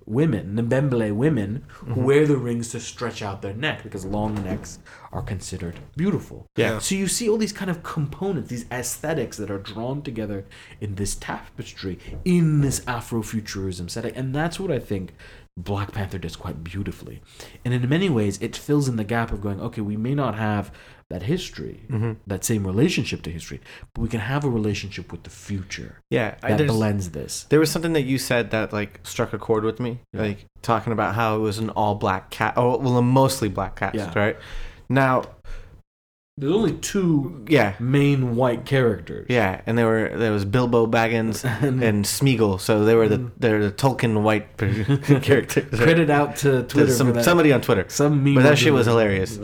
women who wear the rings to stretch out their neck, because long necks are considered beautiful. Yeah. So you see all these kind of components, these aesthetics that are drawn together in this tapestry, in this Afrofuturism setting. And that's what I think Black Panther does quite beautifully. And in many ways, it fills in the gap of going, okay, we may not have that history, that same relationship to history, but we can have a relationship with the future. Yeah, that blends this. There was something that you said that like struck a chord with me, like talking about how it was an all black cast, a mostly black cast, right? Now, there's only two main white characters. Yeah, and there was Bilbo Baggins and Smeagol, so they're the Tolkien white characters. Credit out to Twitter for that. Somebody on Twitter. But that shit was hilarious.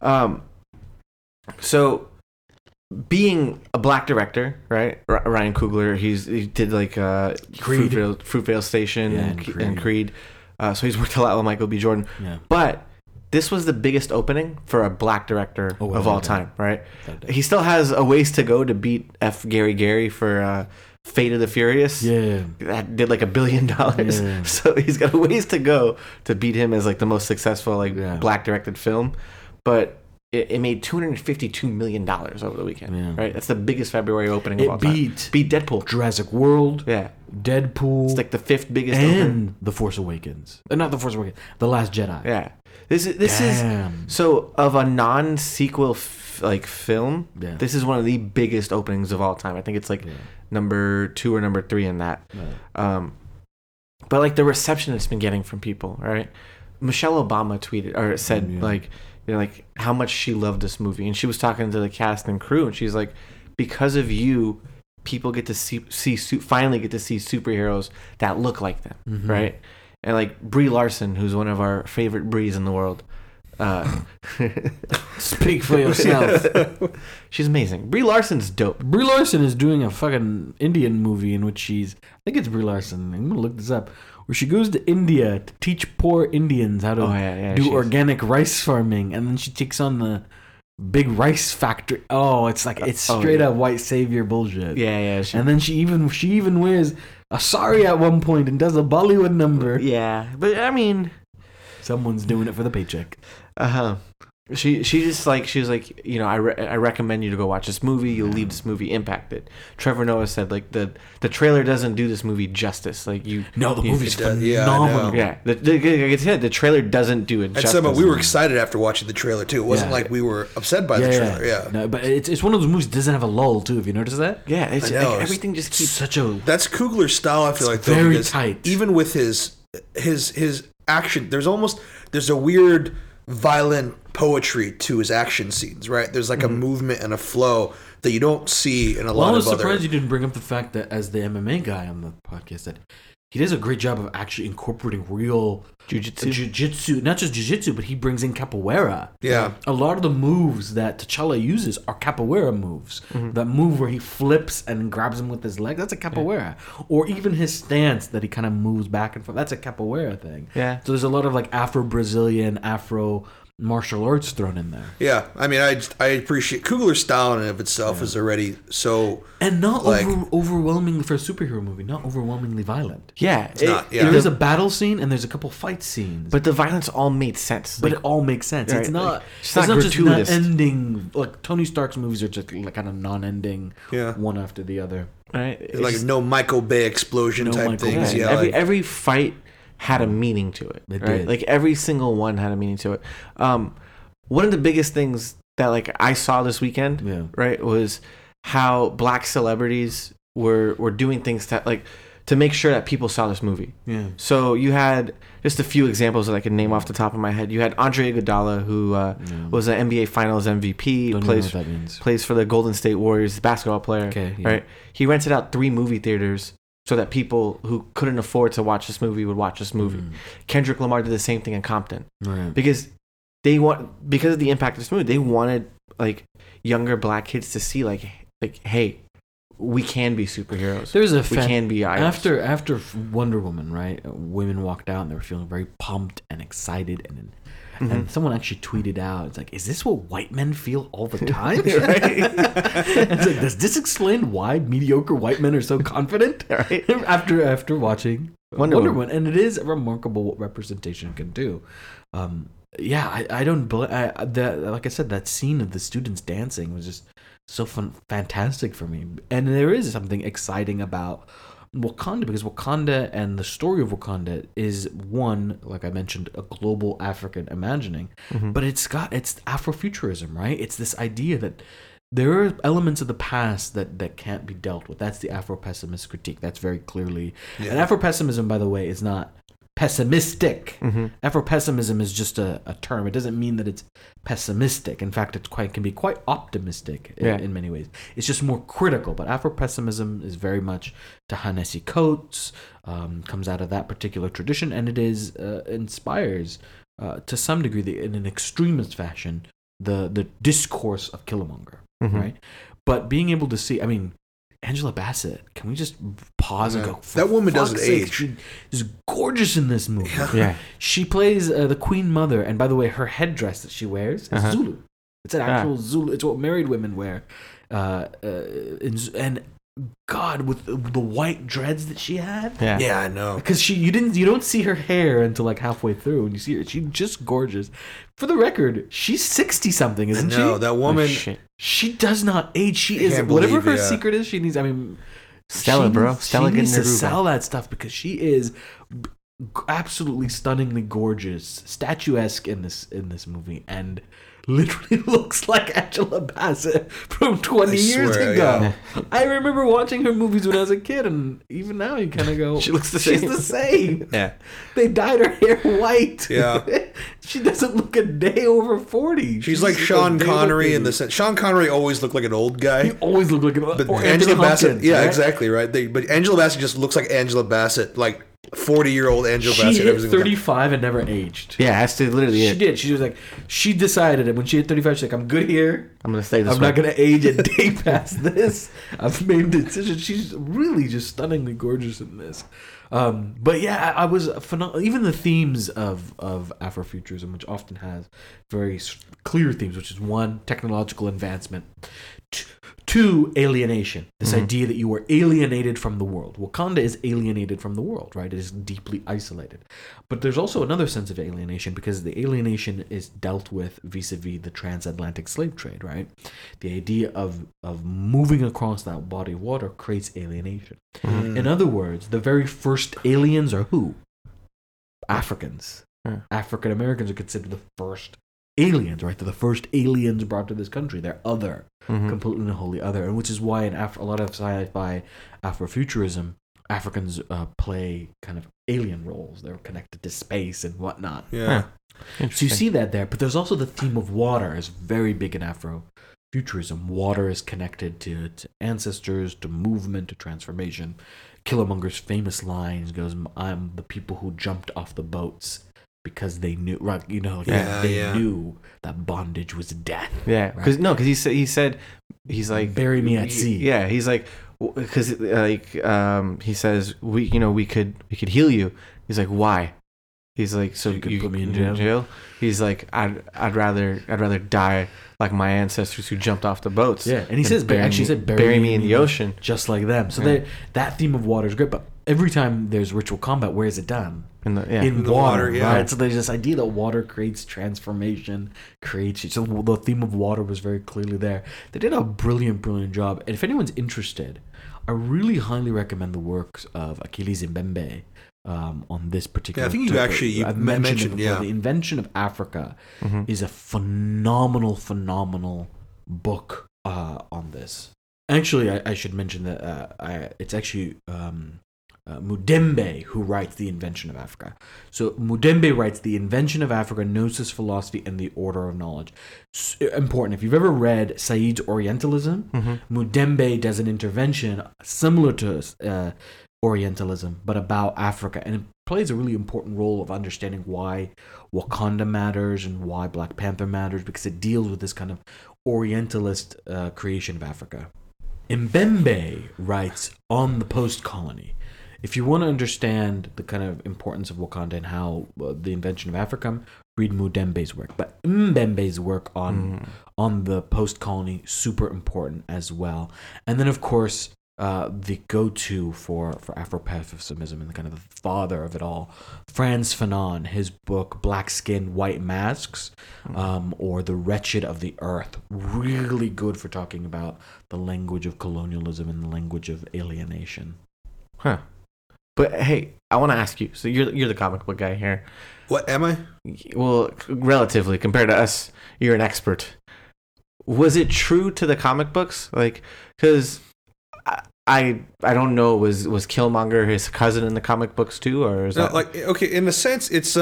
So, being a black director, right? Ryan Coogler, he did like Fruitvale Station and Creed. So he's worked a lot with Michael B. Jordan. Yeah. But this was the biggest opening for a black director of all time, right? He still has a ways to go to beat F. Gary for Fate of the Furious. Yeah. That did like $1 billion. Yeah. So he's got a ways to go to beat him as like the most successful black directed film. But it made $252 million over the weekend, right? That's the biggest February opening of all time. Beat Deadpool. Jurassic World. Yeah. Deadpool. It's like the 5th biggest and opening. The Force Awakens. Not The Force Awakens. The Last Jedi. Yeah. This is so of a non-sequel film. Yeah. This is one of the biggest openings of all time. I think it's like number 2 or number 3 in that. Yeah. But like the reception it's been getting from people, right? Michelle Obama tweeted or said like how much she loved this movie, and she was talking to the cast and crew, and she's like, because of you, people get to finally get to see superheroes that look like them, right? And like Brie Larson, who's one of our favorite Bries in the world. Speak for yourself. She's amazing. Brie Larson's dope. Brie Larson is doing a fucking Indian movie in which I think it's Brie Larson. I'm gonna look this up. Where she goes to India to teach poor Indians how to do organic rice farming, and then she takes on the big rice factory. Oh, it's straight up white savior bullshit. Yeah. And then she even wears a sari at one point and does a Bollywood number. Yeah, but I mean, someone's doing it for the paycheck. She was like, I recommend you to go watch this movie. You'll leave this movie impacted. Trevor Noah said like the trailer doesn't do this movie justice. Like the movie's phenomenal. Yeah, the trailer doesn't do it justice. And we were excited after watching the trailer too. It wasn't like we were upset by the trailer. Yeah. No, but it's one of those movies that doesn't have a lull too. Have you noticed that? Yeah, it's like everything just keeps That's Coogler's style. I feel like very tight. Even with his action, there's a weird violent poetry to his action scenes, right? There's like a movement and a flow that you don't see in a lot of other... I was surprised you didn't bring up the fact that as the MMA guy on the podcast that he does a great job of actually incorporating real jiu-jitsu, not just jiu-jitsu, but he brings in capoeira. Yeah. A lot of the moves that T'Challa uses are capoeira moves. That move where he flips and grabs him with his leg, that's a capoeira. Yeah. Or even his stance that he kind of moves back and forth, that's a capoeira thing. Yeah. So there's a lot of like Afro-Brazilian, Afro martial arts thrown in there. Yeah, I mean, I appreciate Coogler's style in and of itself is already so And not like overwhelmingly, for a superhero movie, not overwhelmingly violent. Yeah, not, yeah. There's a battle scene and there's a couple fight scenes. but the violence all made sense. But Like, it all makes sense. Right, It's not. like, It's it's not, not just gratuitous. not ending. Like Tony Stark's movies are just like kind of non-ending, Yeah. one after the other. right? It's like just- no Michael Bay explosion No type Michael things. Bay. Yeah, every like, every fight had a meaning to it. It right? did. Like every single one had a meaning to it. One of the biggest things that like I saw this weekend, Yeah. right, was how black celebrities were doing things to make sure that people saw this movie. Yeah. So you had just a few examples that I can name off the top of my head. You had Andre Iguodala, who was an NBA Finals MVP, Don't even know plays what that means. plays for the Golden State Warriors, basketball player. Okay, yeah. Right? He rented out 3 movie theaters so that people who couldn't afford to watch this movie would watch this movie. Kendrick Lamar did the same thing in Compton Right. because because of the impact of this movie, they wanted like younger black kids to see like hey, we can be superheroes. There's a we can be idols. after Wonder Woman, right? Women walked out and they were feeling very pumped and excited, and someone actually tweeted out, "It's like, is this what white men feel all the time?" It's like, does this explain why mediocre white men are so confident? Right. after watching Wonder Woman, and it is remarkable what representation can do. I don't. Like I said, that scene of the students dancing was just so fantastic for me, and there is something exciting about Wakanda, because Wakanda and the story of Wakanda is one, like I mentioned, a global African imagining, but it's Afrofuturism, right? It's this idea that there are elements of the past that can't be dealt with. That's the Afro-pessimist critique. That's very clearly, and Afro-pessimism, by the way, is not pessimistic. Afro-pessimism is just a term. It doesn't mean that it's pessimistic. In fact, can be quite optimistic in many ways. It's just more critical. But Afro-pessimism is very much Ta-Nehisi Coates, comes out of that particular tradition, and it inspires to some degree, in an extremist fashion, the discourse of Killmonger, right? But being able to see, I mean, Angela Bassett, can we just pause and go, for that woman fuck's doesn't sake, age. She is gorgeous in this movie. Yeah. She plays the Queen Mother, and by the way, her headdress that she wears is Zulu. It's an actual Zulu. It's what married women wear. And God, with the white dreads that she had. Yeah, I know. Because you don't see her hair until like halfway through, and you see her. She's just gorgeous. For the record, she's 60 something, isn't she? No, that woman. Oh, shit. She does not age. She is can't whatever believe her it, secret is. She needs. I mean, Stella, bro. Stella she getting needs her to groove sell back. that stuff because she is absolutely stunningly gorgeous, statuesque in this movie, and literally looks like Angela Bassett from 20 years swear, ago. I remember watching her movies when I was a kid, and even now you kind of go, She looks the she's same." the same. Yeah. They dyed her hair white. Yeah. She doesn't look a day over 40. She's like a Sean day over Connery in 50. the sense. Sean Connery always looked like an old guy. He always looked like an But or Angela Anthony Bassett, Hopkins, yeah, right? exactly, right. But Angela Bassett just looks like Angela Bassett, like 40-year-old Angela She Bassett. hit every single time. 35 and never aged. Yeah, that's literally She it. did. She was like, she decided that when she hit 35, she's like, I'm good here. I'm gonna stay this I'm way. not going to age a day past this. I've made the decision. She's really just stunningly gorgeous in this. But yeah, I was phenomenal. Even the themes of Afrofuturism, which often has very clear themes, which is one, technological advancement, two, alienation. This idea that you are alienated from the world. Wakanda is alienated from the world, right? It is deeply isolated. But there's also another sense of alienation because the alienation is dealt with vis-a-vis the transatlantic slave trade, right? The idea of moving across that body of water creates alienation. In other words, the very first aliens are who? Africans. Yeah. African Americans are considered the first aliens, right? They're the first aliens brought to this country. They're other, completely and wholly other, and which is why in a lot of sci-fi Afrofuturism, Africans play kind of alien roles. They're connected to space and whatnot. Yeah. So you see that there, but there's also the theme of water is very big in Afrofuturism. Water is connected to ancestors, to movement, to transformation. Killmonger's famous lines goes, "I'm the people who jumped off the boats because they knew, right? You know, they knew that bondage was death." Yeah, because he said he's like, bury me at sea. Yeah, he's like, because he says we could heal you. He's like, why? He's like, so You you could put me in jail? He's like, I'd rather die like my ancestors who jumped off the boats. Yeah, and he says, bury me in the ocean, just like them. So Yeah. that theme of water is great, but every time there's ritual combat, where is it done? in the In the water, water, yeah. right? So there's this idea that water creates transformation, so the theme of water was very clearly there. They did a brilliant job. And if anyone's interested, I really highly recommend the works of Achilles Mbembe on this particular. Yeah, I think I've mentioned it before. The Invention of Africa is a phenomenal book on this. Actually, I should mention that it's actually Mudembe who writes The Invention of Africa. So Mudembe writes The Invention of Africa, Gnosis Philosophy, and the Order of Knowledge. Important. If you've ever read Said's Orientalism, Mudembe does an intervention similar to Orientalism, but about Africa, and it plays a really important role of understanding why Wakanda matters and why Black Panther matters, because it deals with this kind of Orientalist creation of Africa. Mbembe writes on the post-colony. If you want to understand the kind of importance of Wakanda and how the invention of Africa, read Mudembe's work. But Mbembe's work on the post-colony, super important as well. And then, of course, the go-to for Afro-pacifism and the kind of the father of it all, Frantz Fanon, his book Black Skin, White Masks, or The Wretched of the Earth, really good for talking about the language of colonialism and the language of alienation. Huh. But hey, I want to ask you. So you're the comic book guy here. What am I? Well, relatively compared to us, you're an expert. Was it true to the comic books? Like, because I don't know. Was Killmonger his cousin in the comic books too, or is that like okay? In a sense, it's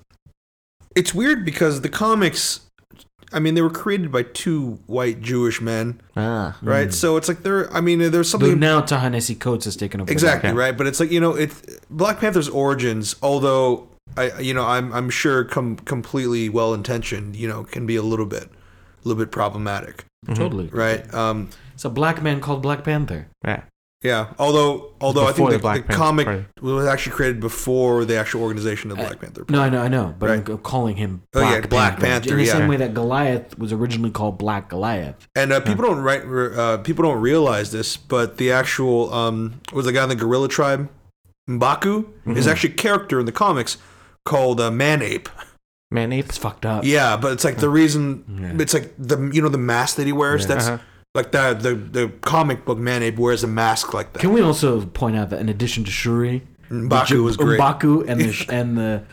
weird because the comics, I mean, they were created by two white Jewish men, right? So it's like there's something. But now Ta-Nehisi Coates has taken over. Exactly, right? But it's like, it's Black Panther's origins, although I'm sure completely well intentioned, can be a little bit problematic. Totally. Right? It's a black man called Black Panther. Yeah. Yeah, although I think the comic Party was actually created before the actual organization of Black Panther. No, I know, but Right. I'm calling him Black Black Panther, in the yeah. same way that Goliath was originally called Black Goliath. And people don't realize this, but the actual was the guy in the gorilla tribe, M'Baku, is actually a character in the comics called Man-Ape. Man-Ape? It's fucked up. Yeah, but it's like the reason it's like the mask that he wears. That's like the comic book Man-Ape wears a mask like that. Can we also point out that in addition to Shuri, M'Baku was great. M'Baku and the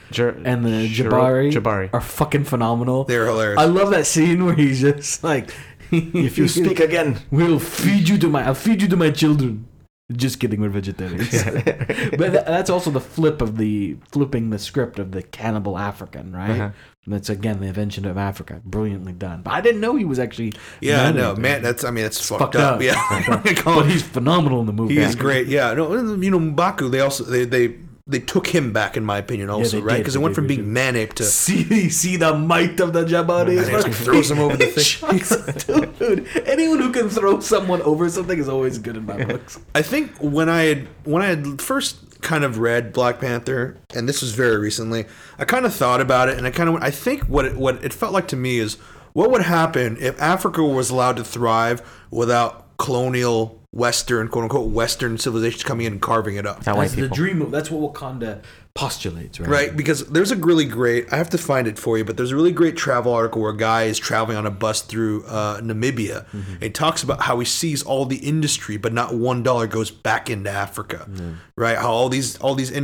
Jabari are fucking phenomenal. They're hilarious. I love that scene where he's just like, If you speak again, I'll feed you to my children. Just kidding, we're vegetarians. But that's also the flipping the script of the cannibal African, right? That's again the invention of Africa, brilliantly done. But I didn't know he was actually. That's fucked up. Yeah, but he's phenomenal in the movie. He is great. Yeah, no, M'Baku. They took him back, in my opinion, also, they right? did. Because it went from being Man-Ape to see the might of the Jabari. And he like throws him over the thing. Dude, anyone who can throw someone over something is always good in my books. I think when I had first kind of read Black Panther, and this was very recently, I kind of thought about it, and I think what it felt like to me is what would happen if Africa was allowed to thrive without colonial Western, quote unquote, Western civilizations coming in and carving it up. That's the dream. That's what Wakanda postulates, right? Right, because there's a really great, I have to find it for you, but there's a really great travel article where a guy is traveling on a bus through Namibia. And he talks about how he sees all the industry, but not $1 goes back into Africa. Right? How all this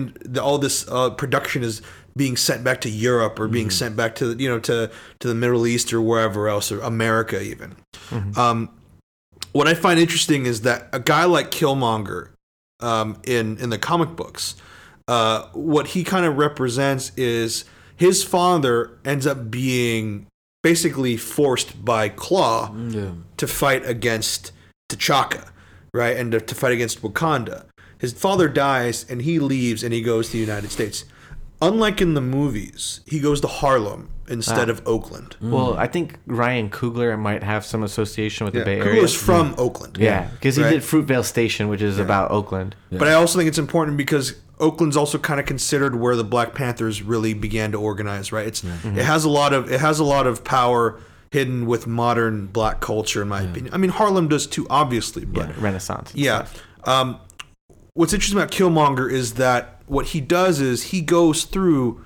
production is being sent back to Europe or being sent back to to the Middle East or wherever else, or America even. What I find interesting is that a guy like Killmonger, in the comic books, what he kind of represents is his father ends up being basically forced by Claw to fight against T'Chaka, right, and to fight against Wakanda. His father dies, and he leaves, and he goes to the United States. Unlike in the movies, he goes to Harlem, instead of Oakland. Well, I think Ryan Coogler might have some association with the Bay Area. Coogler's from Oakland. Yeah, because he Right. did Fruitvale Station, which is about Oakland. But I also think it's important because Oakland's also kind of considered where the Black Panthers really began to organize, right? It has a lot of power hidden with modern black culture, in my opinion. I mean, Harlem does too, obviously, but Renaissance. and yeah. stuff. What's interesting about Killmonger is that what he does is he goes to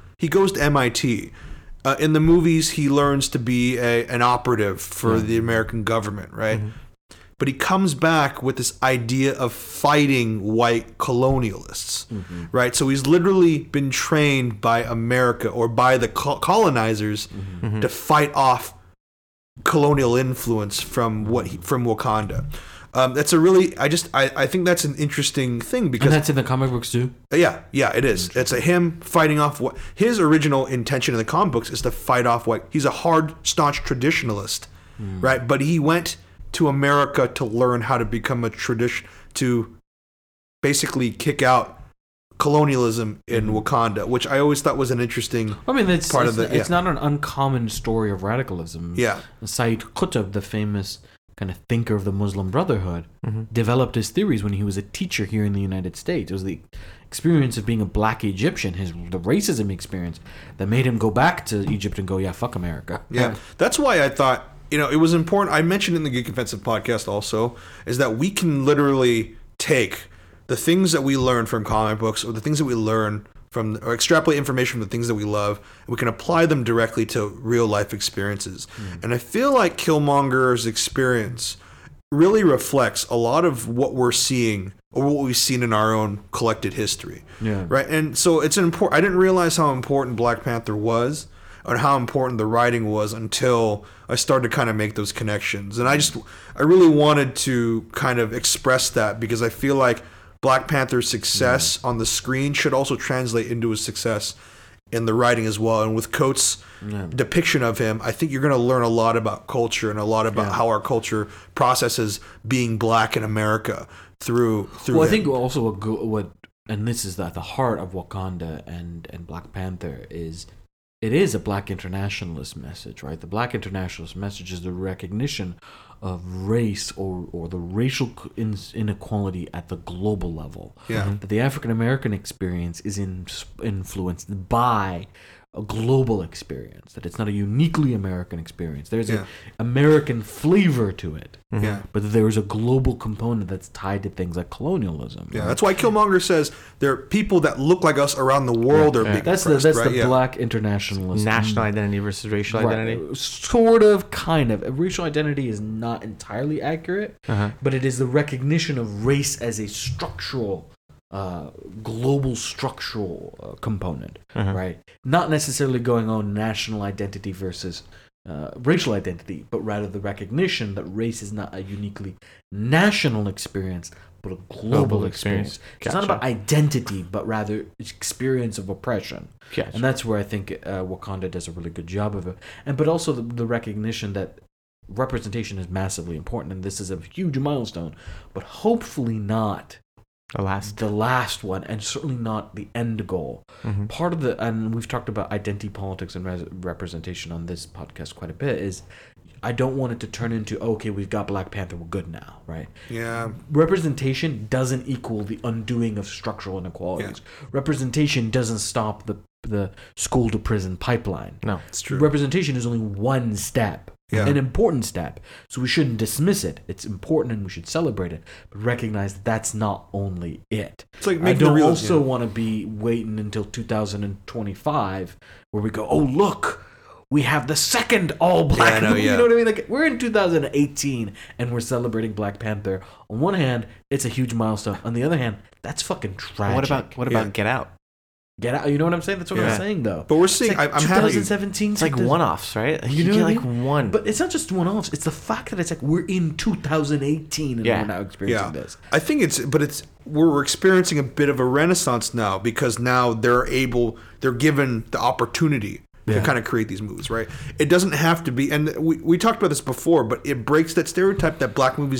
MIT. In the movies, he learns to be an operative for the American government, right? But he comes back with this idea of fighting white colonialists, right? So he's literally been trained by America or by the colonizers to fight off colonial influence from Wakanda. That's a really I think that's an interesting thing because And that's in the comic books too. yeah, it is. It's him fighting off what his original intention in the comic books is to fight off white. He's a hard, staunch traditionalist, right? But he went to America to learn how to become a to basically kick out colonialism in Wakanda, which I always thought was an interesting I mean, it's part it's, of the it's not an uncommon story of radicalism. Yeah. Sayyid Qutb, the famous kind of thinker of the Muslim Brotherhood, developed his theories when he was a teacher here in the United States. It was the experience of being a black Egyptian, the racism experience, that made him go back to Egypt and go, yeah, fuck America. Yeah, that's why I thought, it was important. I mentioned in the Geek Offensive podcast also, is that we can literally take the things that we learn from comic books or the things that we learn from, or extrapolate information from the things that we love, and we can apply them directly to real life experiences. And I feel like Killmonger's experience really reflects a lot of what we're seeing or what we've seen in our own collected history. Yeah. Right. And so it's important. I didn't realize how important Black Panther was or how important the writing was until I started to kind of make those connections. And I really wanted to kind of express that because I feel like Black Panther's success on the screen should also translate into a success in the writing as well. And with Coates' depiction of him, I think you're going to learn a lot about culture and a lot about how our culture processes being black in America through Well, him. I think also and this is at the heart of Wakanda and Black Panther is it is a black internationalist message, right? The black internationalist message is the recognition of race or the racial inequality at the global level. Yeah. That the African American experience is influenced by a global experience, that it's not a uniquely American experience. There's an American flavor to it, but there is a global component that's tied to things like colonialism. Yeah, that's why Killmonger says there are people that look like us around the world are being That's oppressed, right? the black internationalist National identity versus racial identity. Sort of, kind of. Racial identity is not entirely accurate, but it is the recognition of race as a structural, global structural component, right? Not necessarily going on national identity versus racial identity, but rather the recognition that race is not a uniquely national experience, but a global experience. Gotcha. It's not about identity, but rather experience of oppression. Gotcha. And that's where I think Wakanda does a really good job of it. But also the recognition that representation is massively important, and this is a huge milestone, but hopefully not the last one, and certainly not the end goal. Part of and we've talked about identity politics and representation on this podcast quite a bit, is I don't want it to turn into, okay, we've got Black Panther, we're good now, right? Yeah. Representation doesn't equal the undoing of structural inequalities. Representation doesn't stop the school to prison pipeline. No, it's true. Representation is only one step. An important step. So we shouldn't dismiss it. It's important and we should celebrate it, but recognize that's not only it. It's like I making don't the also want to be waiting until 2025 where we go, oh, look, we have the second all-black movie. You know what I mean? Like, we're in 2018 and we're celebrating Black Panther. On one hand, it's a huge milestone. On the other hand, that's fucking tragic. What about Get Out? Get Out. You know what I'm saying? That's what I'm saying, though. But we're seeing. Like I'm happy. 2017. It's like one-offs, right? You know what I like mean? one. But it's not just one-offs. It's the fact that it's like we're in 2018 and we're now experiencing this. I think we're experiencing a bit of a renaissance now because now they're given the opportunity to kind of create these movies, right? It doesn't have to be, and we talked about this before, but it breaks that stereotype that black movies don't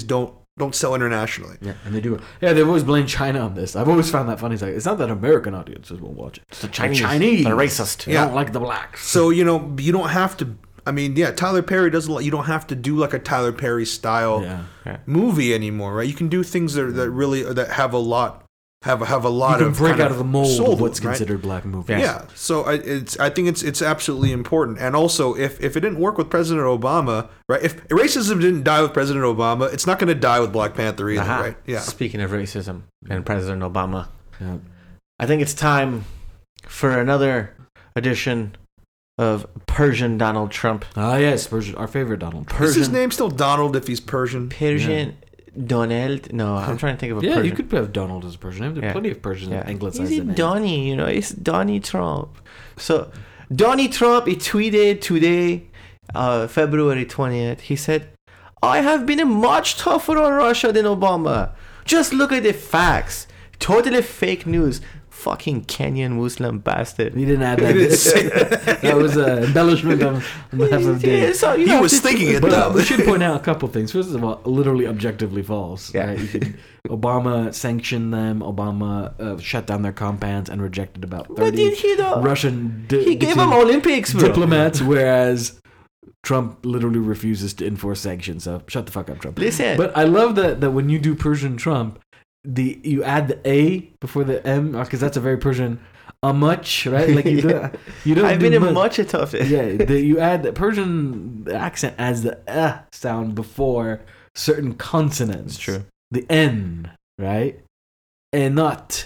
don't sell internationally. Yeah, and they do. Yeah, they've always blamed China on this. I've always found that funny. It's like, it's not that American audiences will watch it. It's the Chinese. Chinese. They're racist. They don't like the blacks. So you don't have to. I mean, yeah, Tyler Perry doesn't. You don't have to do like a Tyler Perry style movie anymore, right? You can do things that really that have a lot. Have a lot you can of break kind out of the mold soul, of what's right? considered black movies. Yeah, so I think it's absolutely important, and also if it didn't work with President Obama, right? If racism didn't die with President Obama, it's not going to die with Black Panther either, right? Yeah. Speaking of racism and President Obama, Yeah. I think it's time for another edition of Persian Donald Trump. Ah, yes, Persian, our favorite Donald Trump. Is his name still Donald if he's Persian? Persian Donald? No, I'm trying to think of a Yeah, Persian. you could have Donald as a Persian name. There are plenty of Persians anglicized Is in it it. Donnie? It's Donnie Trump. So, Donnie Trump, he tweeted today, February 20th. He said, I have been much tougher on Russia than Obama. Just look at the facts. Totally fake news. Fucking Kenyan Muslim bastard. He didn't add that. That was an embellishment on behalf of Dave. Yeah, so He was thinking it But though. we should point out a couple things. First of all, literally objectively false. Yeah. Right? Obama sanctioned them. Obama shut down their compounds and rejected about 30 But did he though? Russian He gave them Olympics, bro. diplomats, whereas Trump literally refuses to enforce sanctions. So shut the fuck up, Trump. Listen. But I love that when you do Persian Trump, you add the A before the M because that's a very Persian. Much, right? Like you don't. You don't. I've do been in much a tough. Yeah, you add the Persian accent adds the sound before certain consonants. It's true. The N, right? And not,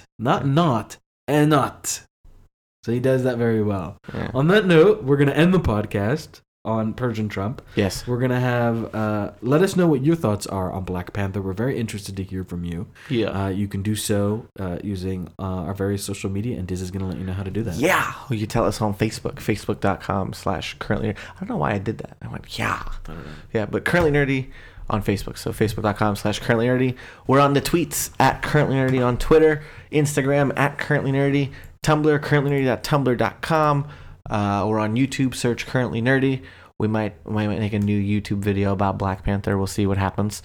and not. So he does that very well. Yeah. On that note, we're gonna end the podcast on Persian Trump. Yes. We're gonna have let us know what your thoughts are on Black Panther. We're very interested to hear from you. Yeah. You can do so using our various social media, and Diz is gonna let you know how to do that. Yeah. Well, you tell us on Facebook, facebook.com/currently. I don't know why I did that. I went, yeah. Yeah, but Currently Nerdy on Facebook. So facebook.com/currently nerdy. We're on the tweets at Currently Nerdy on Twitter, Instagram at Currently Nerdy, Tumblr, currentlynerdy.tumblr.com. We're on YouTube, search Currently Nerdy. We might make a new YouTube video about Black Panther. We'll see what happens.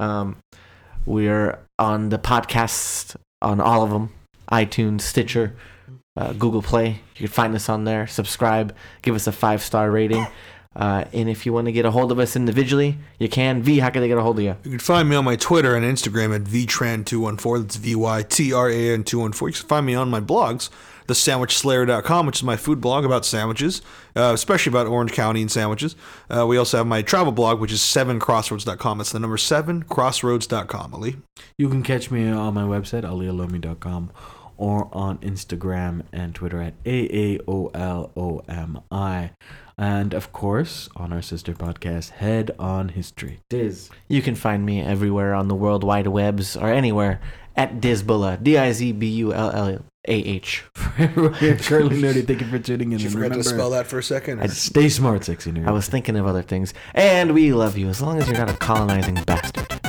We're on the podcast on all of them. iTunes, Stitcher, Google Play. You can find us on there. Subscribe. Give us a 5-star rating. And if you want to get a hold of us individually, you can. V, how can they get a hold of you? You can find me on my Twitter and Instagram at VTran214. That's VYTRAN214. You can find me on my blogs, thesandwichslayer.com, which is my food blog about sandwiches, especially about Orange County and sandwiches. We also have my travel blog, which is 7crossroads.com. That's the number 7crossroads.com, Ali. You can catch me on my website, alialomi.com, or on Instagram and Twitter at AAOLOMI. And, of course, on our sister podcast, Head on History. Diz. You can find me everywhere on the World Wide Webs or anywhere at Dizbullah, DIZBULLAH. Currently Nerdy, thank you for tuning in. Did you And forget to remember, spell that for a second? stay smart, sexy nerd. I was thinking of other things. And we love you as long as you're not a colonizing bastard.